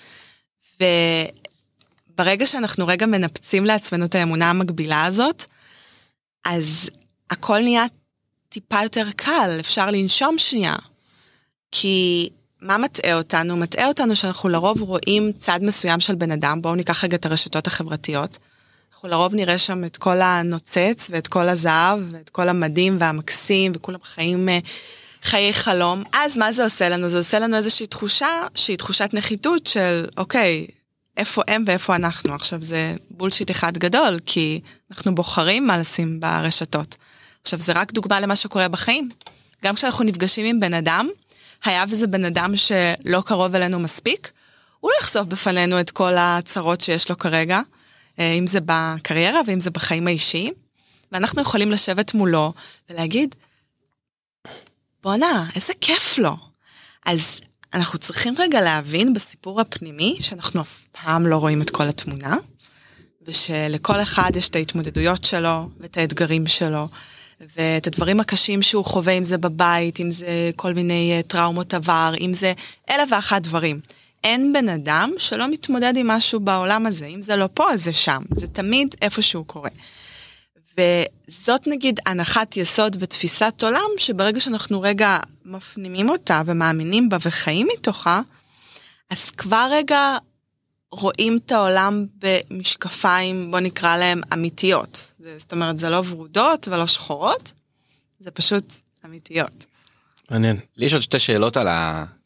וברגע שאנחנו רגע מנפצים לעצמנו את האמונה המקבילה הזאת, אז הכל נהיה טיפה יותר קל, אפשר לנשום שנייה. כי מה מטעה אותנו? מטעה אותנו שאנחנו לרוב רואים צד מסוים של בן אדם, בואו ניקח רגע את הרשתות החברתיות, אנחנו לרוב נראה שם את כל הנוצץ ואת כל הזהב ואת כל המדים והמקסים וכולם חיים חיי חלום, אז מה זה עושה לנו? זה עושה לנו איזושהי תחושה שהיא תחושת נחיתות של אוקיי, איפה הם ואיפה אנחנו? עכשיו זה בולשיט אחד גדול, כי אנחנו בוחרים מה לשים ברשתות. עכשיו זה רק דוגמה למה שקורה בחיים. גם כשאנחנו נפגשים עם בן אדם, היה וזה בן אדם שלא קרוב אלינו מספיק, הוא לא יחשוף בפנינו את כל הצרות שיש לו כרגע, אם זה בקריירה ואם זה בחיים האישיים, ואנחנו יכולים לשבת מולו ולהגיד, בואנה, איזה כיף לו. אז אנחנו צריכים רגע להבין בסיפור הפנימי, שאנחנו אף פעם לא רואים את כל התמונה, ושלכל אחד יש את ההתמודדויות שלו ואת האתגרים שלו, ואת הדברים הקשים שהוא חווה, אם זה בבית, אם זה כל מיני טראומות עבר, אם זה 1001 דברים. אין בן אדם שלא מתמודד עם משהו בעולם הזה, אם זה לא פה, אז זה שם, זה תמיד איפה שהוא קורה. וזאת נגיד הנחת יסוד ותפיסת עולם, שברגע שאנחנו רגע מפנימים אותה ומאמינים בה וחיים מתוכה, אז כבר רגע רואים את העולם במשקפיים, בוא נקרא להם אמיתיות. זאת אומרת, זה לא ורודות ולא שחורות, זה פשוט אמיתיות. מעניין. לי יש עוד שתי שאלות על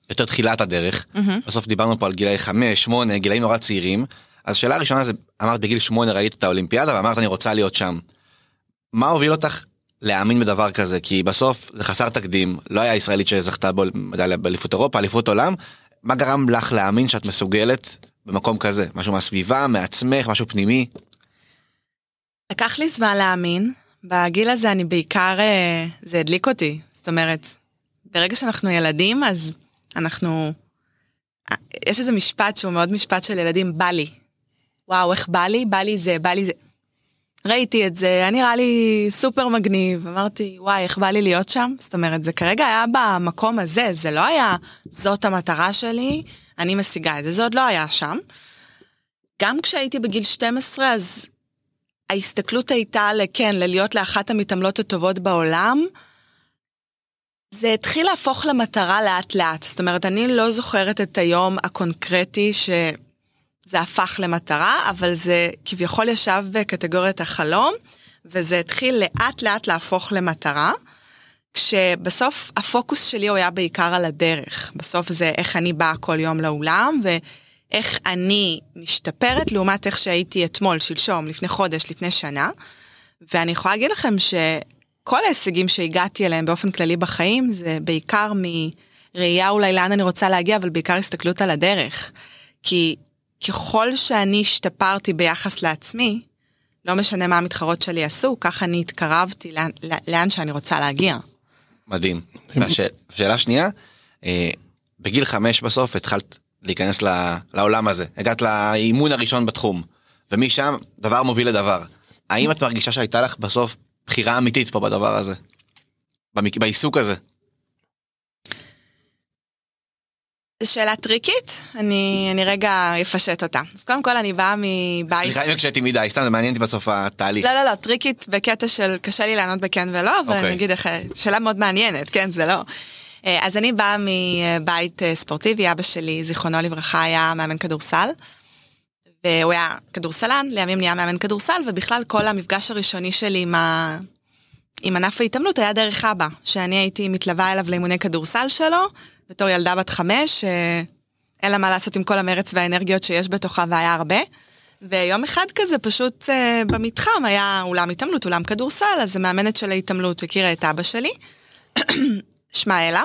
יותר תחילת הדרך, בסוף דיברנו פה על גילאי 5, 8, גילאים נורא צעירים, אז שאלה הראשונה זה, אמרת בגיל 8 ראית את האולימפיאדה, ואמרת אני רוצה להיות שם. מה הוביל אותך להאמין בדבר כזה? כי בסוף זה חסר תקדים, לא היה ישראלית שזכתה מדליה באליפות אירופה, אליפות עולם, מה גרם לך להאמין שאת מסוגלת במקום כזה? משהו מהסביבה, מעצמך, משהו פנימי? לקח לי זמן להאמין, בגיל הזה אני בעיקר, זה הדליק אותי, זאת אומרת, ברגע שאנחנו ילדים, אז אנחנו, יש איזה משפט שהוא מאוד משפט של ילדים, בא לי. וואו, איך בא לי? בא לי זה, בא לי זה. ראיתי את זה, היה נראה לי סופר מגניב, אמרתי, וואי, איך בא לי להיות שם? זאת אומרת, זה כרגע היה במקום הזה, זה לא היה, זאת המטרה שלי, אני משיגה את זה, זה עוד לא היה שם. גם כשהייתי בגיל 12, אז ההסתכלות הייתה לכן, ללהיות לאחת המתעמלות הטובות בעולם, זה התחיל להפוך למטרה לאט לאט, זאת אומרת, אני לא זוכרת את היום הקונקרטי שזה הפך למטרה, אבל זה כביכול ישב בקטגוריית החלום, וזה התחיל לאט לאט להפוך למטרה, כשבסוף הפוקוס שלי הוא היה בעיקר על הדרך, בסוף זה איך אני באה כל יום לאולם, ואיך אני משתפרת לעומת איך שהייתי אתמול, שלשום, לפני חודש, לפני שנה, ואני יכולה להגיד לכם כל ההישגים שהגעתי אליהם באופן כללי בחיים, זה בעיקר מראייה אולי לאן אני רוצה להגיע, אבל בעיקר הסתכלות על הדרך. כי ככל שאני השתפרתי ביחס לעצמי, לא משנה מה המתחרות שלי עשו, ככה אני התקרבתי לאן שאני רוצה להגיע. מדהים. והשאלה שנייה, בגיל 5 בסוף התחלת להיכנס לעולם הזה, הגעת לאימון הראשון בתחום, ומשם דבר מוביל לדבר. האם את מרגישה שהייתה לך בסוף בחירה אמיתית פה בדבר הזה? בעיסוק הזה? שאלה טריקית, אני רגע אפשט אותה. אז קודם כל אני באה מבית... סליחה אם הקשתי מדי, סתם זה מעניין אותי בסוף התהליך. לא, טריקית בקטע של קשה לי לענות בכן ולא, אבל אני אגיד איך, שאלה מאוד מעניינת, כן, זה לא. אז אני באה מבית ספורטיבי, אבא שלי, זיכרונו לברכה, היה מאמן כדורסל, והוא היה כדורסלן, לימים נהיה מאמן כדורסל, ובכלל כל המפגש הראשוני שלי עם ענף ההתעמלות היה דרך אבא, שאני הייתי מתלווה אליו לאימוני כדורסל שלו, בתור ילדה בת 5, אין לה מה לעשות עם כל המרץ והאנרגיות שיש בתוכה, והיה הרבה. ויום אחד כזה פשוט במתחם היה אולם התעמלות, אולם כדורסל, אז המאמנת של ההתעמלות הכירה את אבא שלי, שמה אלה,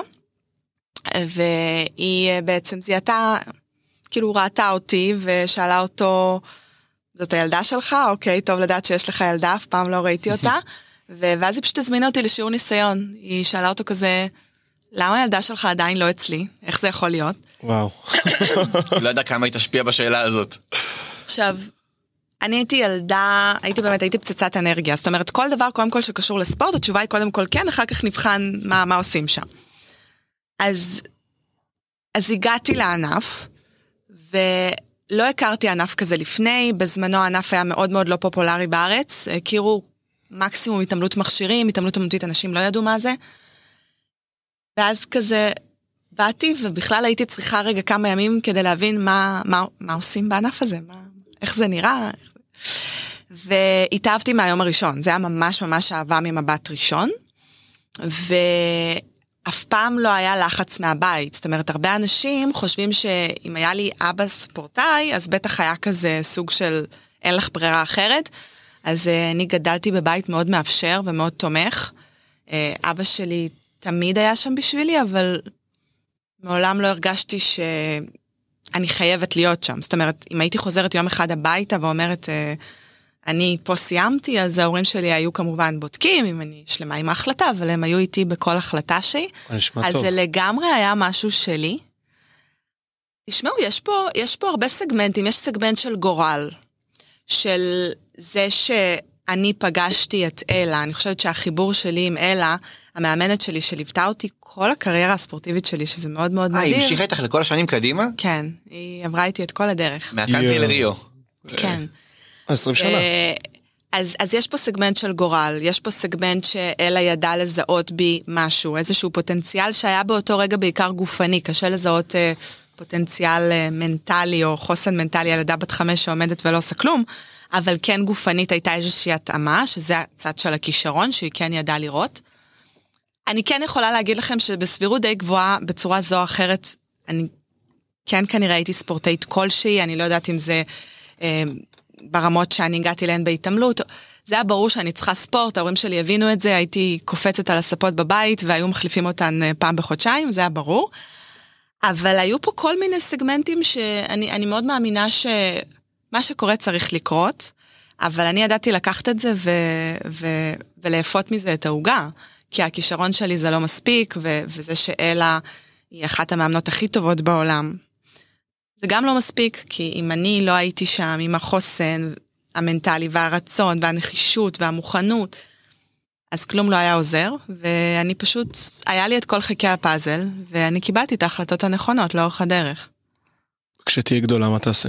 והיא בעצם זיהתה, כאילו ראתה אותי ושאלה אותו, זאת הילדה שלך? אוקיי, טוב לדעת שיש לך ילדה, אף פעם לא ראיתי אותה, ואז היא פשוט הזמינה אותי לשיעור ניסיון, היא שאלה אותו כזה, למה הילדה שלך עדיין לא אצלי? איך זה יכול להיות? וואו. לא יודע כמה היא תשפיע בשאלה הזאת. עכשיו, אני הייתי ילדה, הייתי פצצת אנרגיה, זאת אומרת, כל דבר קודם כל שקשור לספורט, התשובה היא קודם כל כן, אחר כך נבחן מה עושים שם. אז הגעתי לענף, ולא הכרתי ענף כזה לפני, בזמנו הענף היה מאוד מאוד לא פופולרי בארץ, הכירו מקסימום התעמלות מכשירים, התעמלות אמנותית, אנשים לא ידעו מה זה, ואז כזה באתי, ובכלל הייתי צריכה רגע כמה ימים כדי להבין מה עושים בענף הזה, איך זה נראה, והתאהבתי מהיום הראשון, זה היה ממש ממש אהבה ממבט ראשון, ואף פעם לא היה לחץ מהבית, זאת אומרת, הרבה אנשים חושבים שאם היה לי אבא ספורטאי, אז בטח היה כזה סוג של אין לך ברירה אחרת, אז אני גדלתי בבית מאוד מאפשר ומאוד תומך, אבא שלי תמיד היה שם בשבילי, אבל מעולם לא הרגשתי שאני חייבת להיות שם. זאת אומרת, אם הייתי חוזרת יום אחד הביתה ואומרת, אני פה סיימתי, אז ההורים שלי היו כמובן בודקים, אם אני שלמה עם ההחלטה, אבל הם היו איתי בכל החלטה שלי. אז זה לגמרי היה משהו שלי. תשמעו, יש פה הרבה סגמנטים, יש סגמנט של גורל, של זה שאני פגשתי את אלה, אני חושבת שהחיבור שלי עם אלה, המאמנת שלי שליוותה אותי כל הקריירה הספורטיבית שלי, שזה מאוד מאוד נדיר. היא המשיכה איתך לכל השנים קדימה? כן, היא עברה איתי את כל הדרך. מהקנטי לריו. כן. 20 שנה. אז יש פה סגמנט של גורל, יש פה סגמנט שאלה ידע לזהות בי משהו, איזשהו פוטנציאל שהיה באותו רגע בעיקר גופני, קשה לזהות פוטנציאל מנטלי או חוסן מנטלי על ידה בת 5 שעומדת ולא עושה כלום, אבל כן גופנית הייתה איזושהי התאמה, שזה הצד של הכישרון שהיא כן ידעה לראות. אני כן יכולה להגיד לכם שבסבירות די גבוהה בצורה זו או אחרת, אני כן כנראה הייתי ספורטאית כלשהי, אני לא יודעת אם זה ברמות שאני הגעתי להן בהתעמלות, זה היה ברור שאני צריכה ספורט, ההורים שלי הבינו את זה, הייתי קופצת על הספות בבית, והיו מחליפים אותן פעם בחודשיים, זה היה ברור. אבל היו פה כל מיני סגמנטים שאני מאוד מאמינה שמה שקורה צריך לקרות, אבל אני ידעתי לקחת את זה ולאפות מזה את ההוגה, כי הכישרון שלי זה לא מספיק, וזה שאלה היא אחת המאמנות הכי טובות בעולם. זה גם לא מספיק, כי אם אני לא הייתי שם עם החוסן המנטלי והרצון והנחישות והמוכנות, אז כלום לא היה עוזר, ואני פשוט, היה לי את כל חלקי הפאזל, ואני קיבלתי את ההחלטות הנכונות לאורך הדרך. כשתהיה גדולה, מה תעשה?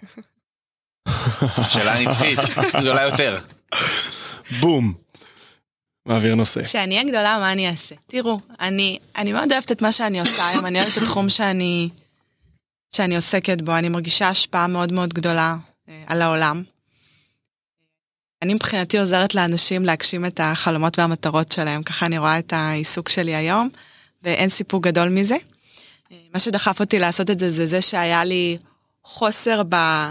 שאלה נצחית, גדולה יותר. בום. מעביר נושא. כשאני אהיה גדולה, מה אני אעשה? תראו, אני מאוד אוהבת את מה שאני עושה היום, אני אוהבת את התחום שאני עוסקת בו, אני מרגישה השפעה מאוד מאוד גדולה על העולם. אני מבחינתי עוזרת לאנשים להגשים את החלומות והמטרות שלהם, ככה אני רואה את העיסוק שלי היום, ואין סיפור גדול מזה. מה שדחף אותי לעשות את זה, זה שהיה לי חוסר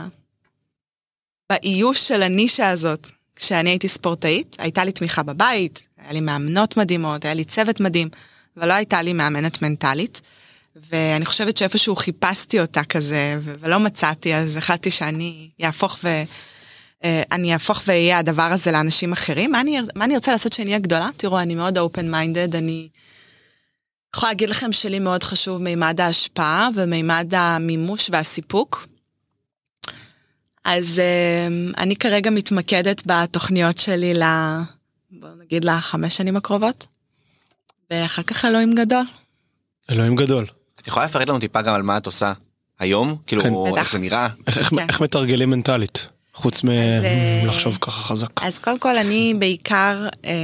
באיוש של הנישה הזאת, כשאני הייתי ספורטאית, הייתה לי תמיכה בבית, היה לי מאמנות מדהימות, היה לי צוות מדהים, אבל לא הייתה לי מאמנת מנטלית, ואני חושבת שאיפשהו חיפשתי אותה כזה, ולא מצאתי, אז החלטתי שאני אהפוך ויהיה הדבר הזה לאנשים אחרים. מה אני רוצה לעשות שאני אהיה גדולה? תראו, אני מאוד open minded, אני יכולה להגיד לכם שלי מאוד חשוב מימד ההשפעה, ומימד המימוש והסיפוק. אז אני כרגע מתמקדת בתוכניות שלי בוא נגיד 5 שנים הקרובות, ואחר כך אלוהים גדול. אלוהים גדול. את יכולה לפרט לנו טיפה גם על מה את עושה היום? כאילו, איך זה נראה? איך מתרגלים מנטלית? חוץ מלחשוב ככה חזק. אז קודם כל אני בעיקר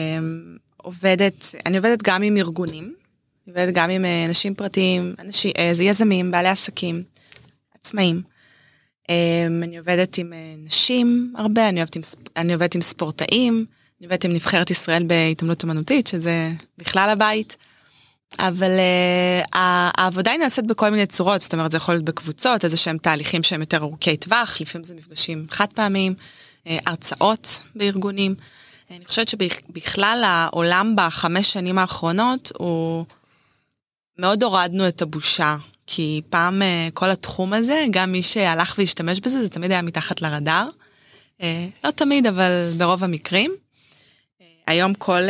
אני עובדת גם עם ארגונים, אני עובדת גם עם אנשים פרטיים, יזמים, בעלי עסקים, עצמאים. אני עובדת עם נשים הרבה, אני עובדת עם ספורטאים, אני עובדת עם נבחרת ישראל בהתעמלות אמנותית, שזה בכלל הבית, אבל העבודה היא נעשית בכל מיני צורות, זאת אומרת זה יכול להיות בקבוצות, איזה שהם תהליכים שהם יותר ארוכי טווח, לפעמים זה מפגשים חד פעמים, הרצאות בארגונים. אני חושבת שבכלל העולם ב5 שנים האחרונות, הוא מאוד הורדנו את הבושה, כי פעם כל התחום הזה, גם מי שהלך והשתמש בזה, זה תמיד היה מתחת לרדאר. לא תמיד, אבל ברוב המקרים. היום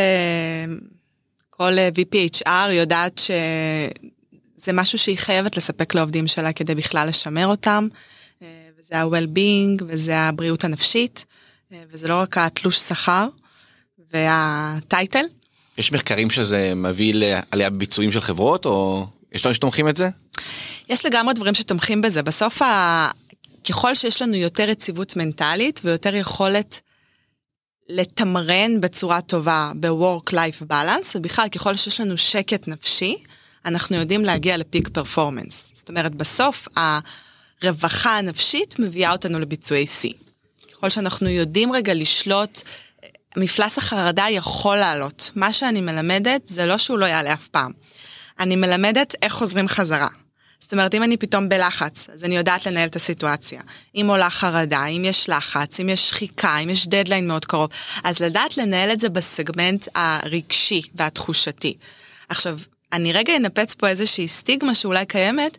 כל VPHR יודעת שזה משהו שהיא חייבת לספק לעובדים שלה, כדי בכלל לשמר אותם, וזה ה-well-being, וזה הבריאות הנפשית, וזה לא רק התלוש שכר, והטייטל. יש מחקרים שזה מביא לעלייה בביצועים של חברות, או יש דברים שתומכים את זה? יש לגמרי דברים שתומכים בזה. בסוף, ככל שיש לנו יותר יציבות מנטלית, ויותר יכולת לתמרן בצורה טובה ב-work-life balance, ובכלל ככל שיש לנו שקט נפשי, אנחנו יודעים להגיע לפיק פרפורמנס. זאת אומרת, בסוף הרווחה הנפשית מביאה אותנו לביצועי C. ככל שאנחנו יודעים רגע לשלוט, מפלס החרדה יכול לעלות. מה שאני מלמדת זה לא שהוא לא יעלה אף פעם. אני מלמדת איך חוזרים חזרה. זאת אומרת, אם אני פתאום בלחץ, אז אני יודעת לנהל את הסיטואציה. אם עולה חרדה, אם יש לחץ, אם יש שחיקה, אם יש דדליין מאוד קרוב, אז לדעת לנהל את זה בסגמנט הרגשי והתחושתי. עכשיו, אני רגע אנפץ פה איזושהי סטיגמה שאולי קיימת,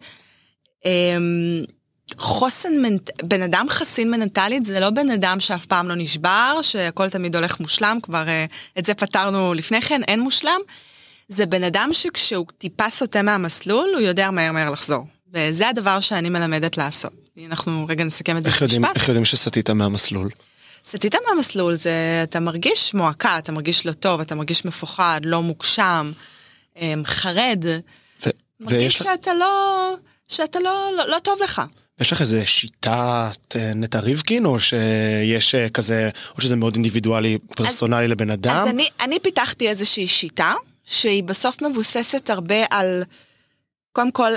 בן אדם חסין מנטלית, זה לא בן אדם שאף פעם לא נשבר, שהכל תמיד הולך מושלם, כבר את זה פתרנו לפני כן, אין מושלם, זה בן אדם שכשהוא טיפה סוטה מהמסלול, הוא יודע מהר לחזור. וזה הדבר שאני מלמדת לעשות. אנחנו רגע נסכם את זה במשפט. איך יודעים שסטית מהמסלול? סטית מהמסלול זה, אתה מרגיש מועקה, אתה מרגיש לא טוב, אתה מרגיש מפוחד, לא מוגשם, חרד. מרגיש שאתה לא טוב לך. יש לך איזה שיטת נטע ריבקין, או שיש כזה, או שזה מאוד אינדיבידואלי, פרסונלי לבן אדם? אז אני פיתחתי איזושהי שיטה, שהיא בסוף מבוססת הרבה על, קודם כל,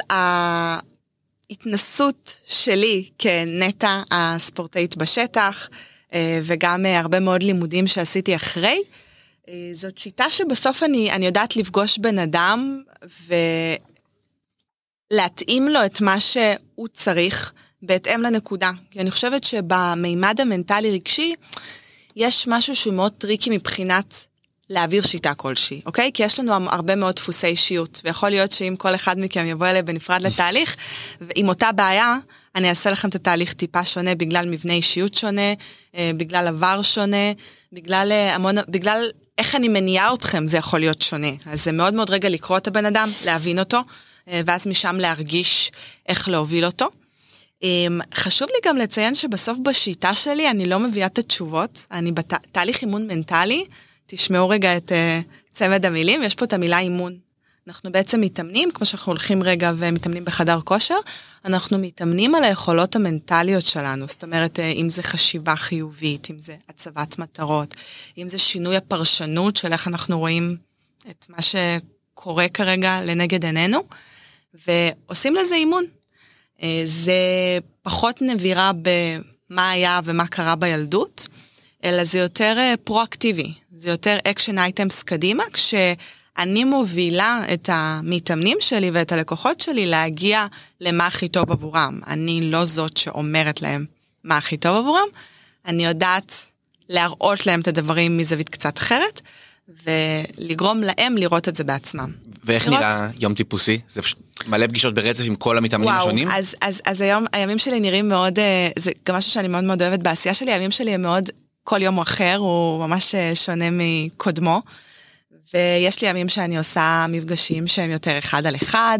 ההתנסות שלי כנטע הספורטאית בשטח, וגם הרבה מאוד לימודים שעשיתי אחרי. זאת שיטה שבסוף אני יודעת לפגוש בן אדם, להתאים לו את מה שהוא צריך בהתאם לנקודה. כי אני חושבת שבמימד המנטלי רגשי, יש משהו שהוא מאוד טריקי מבחינת להעביר שיטה כלשהי, אוקיי? כי יש לנו הרבה מאוד דפוסי אישיות, ויכול להיות שאם כל אחד מכם יבוא אליי בנפרד לתהליך, ועם אותה בעיה, אני אעשה לכם את התהליך טיפה שונה, בגלל מבנה אישיות שונה, בגלל עבר שונה, בגלל איך אני מניעה אתכם, זה יכול להיות שונה. אז זה מאוד מאוד רגע לקרוא את הבן אדם, להבין אותו, ואז משם להרגיש איך להוביל אותו. חשוב לי גם לציין שבסוף בשיטה שלי, אני לא מביאה את התשובות, אני בתהליך אימון מנטלי, תשמעו רגע את צמד המילים, יש פה את המילה אימון. אנחנו בעצם מתאמנים, כמו שאנחנו הולכים רגע ומתאמנים בחדר כושר, אנחנו מתאמנים על היכולות המנטליות שלנו, זאת אומרת, אם זה חשיבה חיובית, אם זה הצבת מטרות, אם זה שינוי הפרשנות של איך אנחנו רואים את מה שקורה כרגע לנגד עינינו, ועושים לזה אימון. זה פחות נבירה במה היה ומה קרה בילדות, אלא זה יותר פרואקטיבי, זה יותר אקשן אייטמס קדימה, כשאני מובילה את המתאמנים שלי ואת הלקוחות שלי להגיע למה הכי טוב עבורם. אני לא זאת שאומרת להם מה הכי טוב עבורם, אני יודעת להראות להם את הדברים מזווית קצת אחרת, ולגרום להם לראות את זה בעצמם. ואיך נראה יום טיפוסי? זה מלא פגישות ברצף עם כל המתאמנים השונים? אז היום, הימים שלי נראים מאוד, זה גם משהו שאני מאוד מאוד אוהבת בעשייה שלי, הימים שלי הם מאוד, כל יום אחר, הוא ממש שונה מקודמו, ויש לי ימים שאני עושה מפגשים שהם יותר אחד על אחד,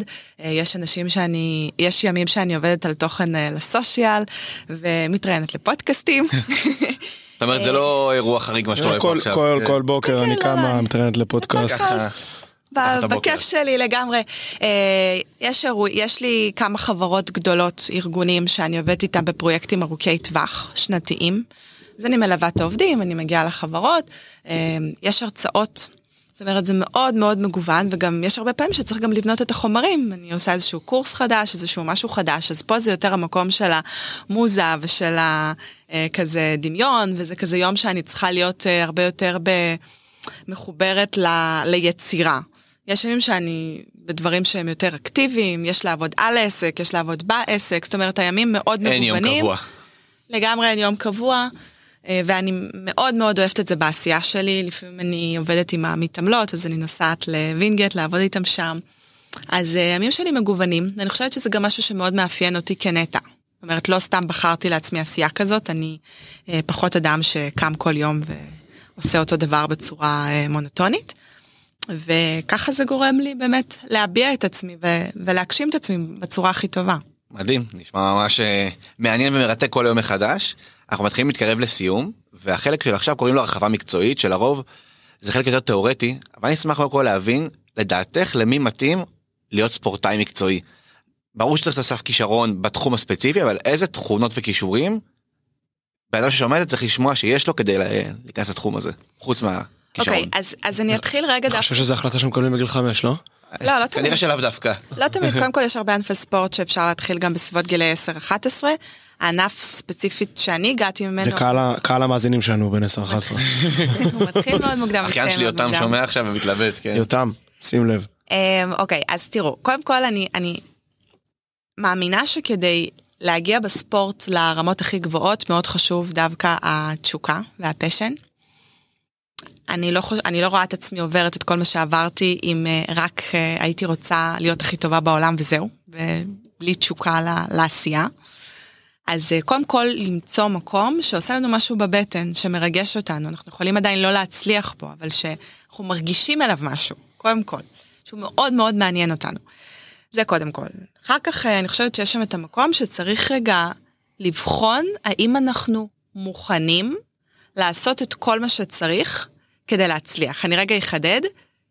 יש ימים שאני עובדת על תוכן לסושיאל, ומתראיינת לפודקאסטים. זאת אומרת, זה לא אירוע חריג מה שאתה רואה פה עכשיו. כל בוקר אני קמה, מתראיינת לפודקאסט. בכיף שלי לגמרי. יש לי כמה חברות גדולות, ארגונים, שאני עובדת איתם בפרויקטים ארוכי טווח, שנתיים. אז אני מלווה את העובדים, אני מגיעה לחברות, יש הרצאות, זאת אומרת, זה מאוד מאוד מגוון, וגם יש הרבה פעמים שצריך גם לבנות את החומרים, אני עושה איזשהו קורס חדש, איזשהו משהו חדש, אז פה זה יותר המקום של המוזה, ושל כזה דמיון, וזה כזה יום שאני צריכה להיות הרבה יותר מחוברת ליצירה. יש ימים שאני בדברים שהם יותר אקטיביים, יש לעבוד על העסק, יש לעבוד בעסק, זאת אומרת, הימים מאוד מגוונים. אין יום קבוע. לגמרי אין יום קבוע, ואני מאוד מאוד אוהבת את זה בעשייה שלי, לפעמים אני עובדת עם המתעמלות, אז אני נוסעת לווינגייט, לעבוד איתם שם. אז הימים שלי מגוונים, אני חושבת שזה גם משהו שמאוד מאפיין אותי כנטע. זאת אומרת, לא סתם בחרתי לעצמי עשייה כזאת, אני פחות אדם שקם כל יום ועושה אותו דבר בצורה מונוטונית, וככה זה גורם לי באמת להביע את עצמי ולהגשים את עצמי בצורה הכי טובה. מדהים, נשמע ממש מעניין ומרתק כל יום מחדש. אנחנו מתחילים להתקרב לסיום, והחלק של עכשיו קוראים לו הרחבה מקצועית, שלרוב זה חלק יותר תיאורטי, אבל אני אשמח כל להבין, לדעתך, למי מתאים להיות ספורטאי מקצועי. ברור שצריך לסף כישרון בתחום הספציפי, אבל איזה תכונות וכישורים, באדם ששומע את זה צריך לשמוע שיש לו כדי להיכנס לתחום הזה, חוץ מהכישרון. אוקיי, אז אני אתחיל רגע אני חושב שזו החלטה שמקבלים בגיל 5, לא? לא תמיד. כנראה שלאו דווקא. לא תמיד, קודם כל יש הרבה ענפי ספורט שאפשר להתחיל גם בסביבות גילי 10-11, הענף ספציפית שאני הגעתי ממנו... זה קהל המאזינים שלנו בין 10-11. הוא מתחיל מאוד מוקדם. אחיין שלי יותם שומע עכשיו ומתלבט, כן. יותם, שים לב. אוקיי, אז תראו, קודם כל אני מאמינה שכדי להגיע בספורט לרמות הכי גבוהות, מאוד חשוב דווקא התשוקה והפשן. אני לא רואה את עצמי עוברת את כל מה שעברתי, אם רק הייתי רוצה להיות הכי טובה בעולם וזהו, ובלי תשוקה לעשייה. אז קודם כל למצוא מקום שעושה לנו משהו בבטן, שמרגש אותנו, אנחנו יכולים עדיין לא להצליח בו, אבל שאנחנו מרגישים אליו משהו, קודם כל, שהוא מאוד מאוד מעניין אותנו. זה קודם כל. אחר כך אני חושבת שיש שם את המקום שצריך רגע לבחון האם אנחנו מוכנים לעשות את כל מה שצריך כדי להצליח. אני רגע אחדד,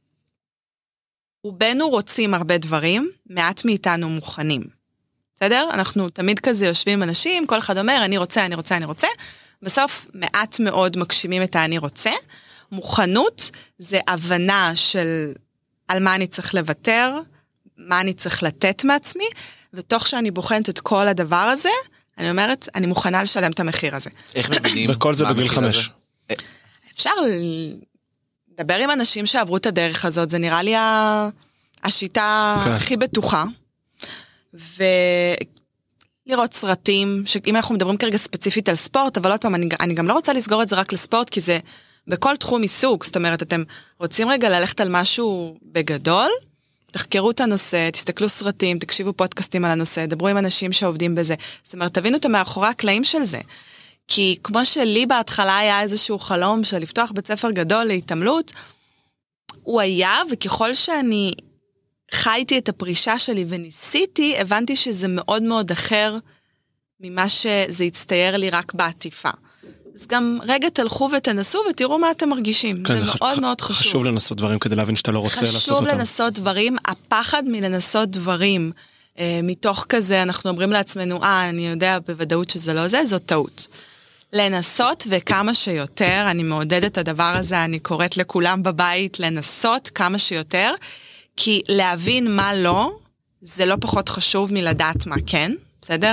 רובנו רוצים הרבה דברים, מעט מאיתנו מוכנים. בסדר? אנחנו תמיד כזה יושבים עם אנשים, כל אחד אומר, אני רוצה, אני רוצה, אני רוצה. בסוף מעט מאוד מגשימים את האני רוצה. מוכנות זה הבנה של על מה אני צריך לוותר, מה אני צריך לתת מעצמי, ותוך שאני בוחנת את כל הדבר הזה, אני אומרת, אני מוכנה לשלם את המחיר הזה. איך מבינים? וכל זה בגיל 5. אפשר לדבר עם אנשים שעברו את הדרך הזאת, זה נראה לי השיטה הכי בטוחה. ולראות סרטים, שאם אנחנו מדברים כרגע ספציפית על ספורט, אבל עוד פעם, אני גם לא רוצה לסגור את זה רק לספורט, כי זה בכל תחום עיסוק, זאת אומרת, אתם רוצים רגע ללכת על משהו בגדול, תחקרו את הנושא, תסתכלו סרטים, תקשיבו פודקאסטים על הנושא, דברו עם אנשים שעובדים בזה, זאת אומרת, תבינו את מאחורי הקלעים של זה. כי כמו שלי בהתחלה היה איזשהו חלום של לפתוח בית ספר גדול להתעמלות, הוא היה, וככל שאני חייתי את הפרישה שלי וניסיתי, הבנתי שזה מאוד מאוד אחר ממה שזה יצטייר לי רק בעטיפה. אז גם רגע תלכו ותנסו ותראו מה אתם מרגישים. כן, זה מאוד מאוד חשוב. חשוב לנסות דברים כדי להבין שאתה לא רוצה לעשות אותם. חשוב לנסות דברים, הפחד מלנסות דברים, מתוך כזה אנחנו אומרים לעצמנו, אני יודע בוודאות שזה לא זה, זאת טעות. לנסות וכמה שיותר, אני מעודדת את הדבר הזה, אני קוראת לכולם בבית לנסות כמה שיותר, כי להבין מה לא, זה לא פחות חשוב מלדעת מה כן, בסדר?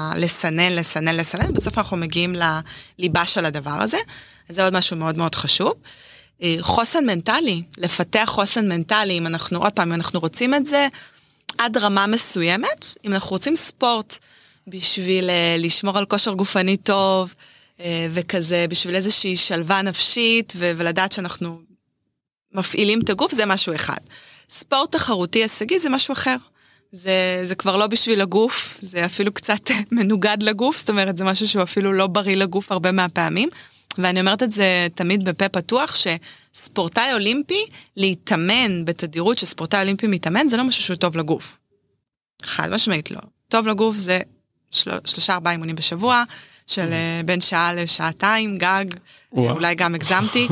לסנן, בסוף אנחנו מגיעים לליבה של הדבר הזה, זה עוד משהו מאוד מאוד חשוב. חוסן מנטלי, לפתח חוסן מנטלי, אם אנחנו רוצים את זה עד רמה מסוימת, אם אנחנו רוצים ספורט בשביל לשמור על כושר גופני טוב, וכזה בשביל איזושהי שלווה נפשית, ולדעת שאנחנו מפעילים את הגוף, זה משהו אחד. ספורט תחרותי הישגי זה משהו אחר. זה כבר לא בשביל הגוף, זה אפילו קצת מנוגד לגוף, זאת אומרת, זה משהו שהוא אפילו לא בריא לגוף הרבה מהפעמים, ואני אומרת את זה תמיד בפה פתוח, שספורטאי אולימפי, להתאמן בתדירות שספורטאי אולימפי מתאמן, זה לא משהו שהוא טוב לגוף. חד משמעית לא. טוב לגוף זה 3-4 אימונים בשבוע, של בין שעה לשעתיים, גג, אולי גם הגזמתי,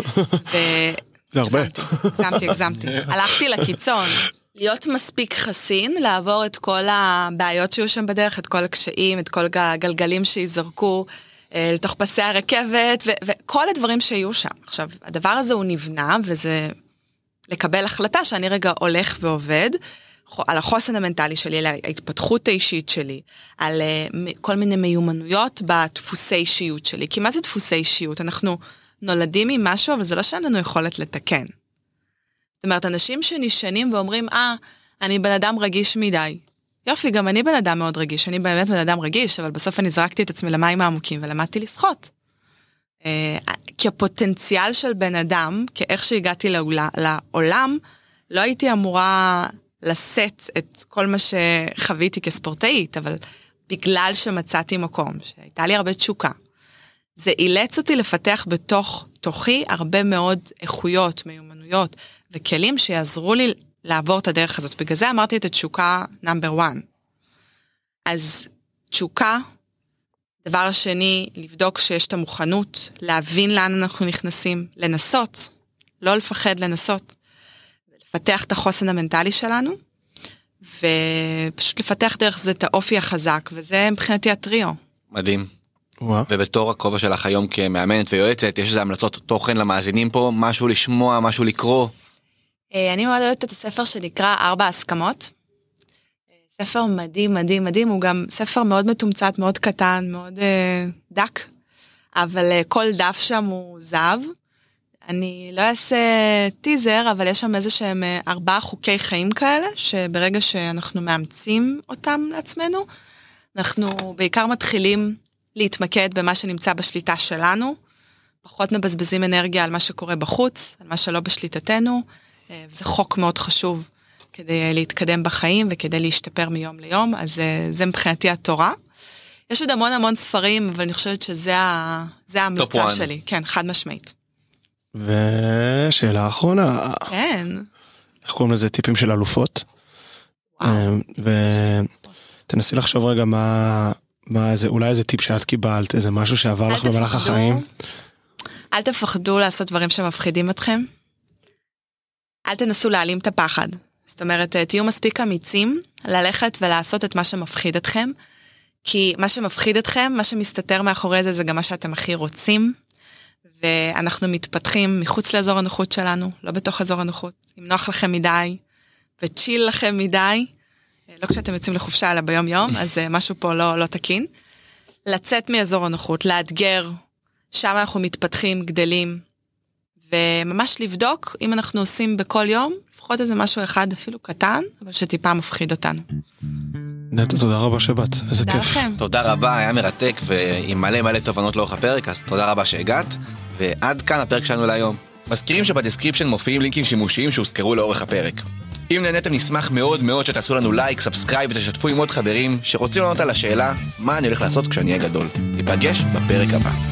זה הרבה. הגזמתי. הלכתי לקיצון, להיות מספיק חסין, לעבור את כל הבעיות שיהיו שם בדרך, את כל הקשיים, את כל הגלגלים שיזרקו, לתוך פסי הרכבת, וכל הדברים שיהיו שם. עכשיו, הדבר הזה הוא נבנה, וזה לקבל החלטה שאני רגע הולך ועובד, על החוסן המנטלי שלי, על ההתפתחות האישית שלי, על כל מיני מיומנויות בדפוסי אישיות שלי. כי מה זה דפוסי אישיות? אנחנו נולדים עם משהו, אבל זה לא שאין לנו יכולת לתקן. זאת אומרת, אנשים שנשענים ואומרים, אני בן אדם רגיש מדי. יופי, גם אני בן אדם מאוד רגיש, אני באמת בן אדם רגיש, אבל בסוף אני זרקתי את עצמי למים העמוקים ולמדתי לשחות. כי הפוטנציאל של בן אדם, כאיך שהגעתי לעולם, לא הייתי אמורה לשאת את כל מה שחוויתי כספורטאית, אבל בגלל שמצאתי מקום, שהייתה לי הרבה תשוקה, זה אילץ אותי לפתח בתוך תוכי הרבה מאוד איכויות, מיומנויות וכלים שיעזרו לי לעבור את הדרך הזאת. בגלל זה אמרתי את התשוקה נאמבר 1. אז תשוקה, דבר השני, לבדוק שיש את המוכנות, להבין לאן אנחנו נכנסים, לנסות, לא לפחד לנסות, לפתח את החוסן המנטלי שלנו, ופשוט לפתח דרך זה את האופי החזק, וזה מבחינתי הטריו. מדהים. ובתור הכובע שלך היום כמאמנת ויועצת, יש איזה המלצות תוכן למאזינים פה, משהו לשמוע, משהו לקרוא? אני מאוד אוהבת את הספר שנקרא 4 הסכמות. ספר מדהים, מדהים, מדהים, הוא גם ספר מאוד מתומצת, מאוד קטן, מאוד דק, אבל כל דף שם הוא זהב. אני לא אעשה טיזר, אבל יש שם איזה שהם 4 חוקי חיים כאלה, שברגע שאנחנו מאמצים אותם לעצמנו, אנחנו בעיקר מתחילים להתמקד במה שנמצא בשליטה שלנו, פחות מבזבזים אנרגיה על מה שקורה בחוץ, על מה שלא בשליטתנו, וזה חוק מאוד חשוב כדי להתקדם בחיים וכדי להשתפר מיום ליום, אז זה מבחינתי התורה. יש עוד המון המון ספרים, אבל אני חושבת שזה ההמלצה שלי, כן, חד משמעית. ושאלה האחרונה, כן. איך קוראים לזה? טיפים של אלופות. ותנסי לחשוב רגע אולי איזה טיפ שאת קיבלת, איזה משהו שעבר לך במהלך החיים. אל תפחדו לעשות דברים שמפחידים אתכם. אל תנסו להעלים את הפחד. זאת אומרת, תהיו מספיק אמיצים ללכת ולעשות את מה שמפחיד אתכם, כי מה שמפחיד אתכם, מה שמסתתר מאחורי זה, זה גם מה שאתם הכי רוצים, ואנחנו מתפתחים מחוץ לאזור הנוחות שלנו, לא בתוך אזור הנוחות. אם נוח לכם מדי, וצ'יל לכם מדי, לא כשאתם יוצאים לחופשה, אלא ביום יום, אז משהו פה לא תקין. לצאת מאזור הנוחות, לאתגר, שם אנחנו מתפתחים, גדלים, וממש לבדוק אם אנחנו עושים בכל יום, לפחות איזה משהו אחד אפילו קטן, אבל שטיפה מפחיד אותנו. נטע, תודה רבה שבאת, איזה כיף. תודה לכם. תודה רבה, היה מרתק ועם מלא תובנות לאורך הפרק, אז תודה רבה שהגעת, ועד כאן הפרק שלנו להיום. מזכירים שבדסקריפשן מופיעים לינקים שימושיים שהוזכרו לאורך הפרק. אם נהניתם נשמח מאוד שתעשו לנו לייק, סאבסקרייב ותשתפו עם עוד חברים שרוצים לענות על השאלה מה אני הולך לעשות כשאני אהיה גדול. ניפגש בפרק הבא.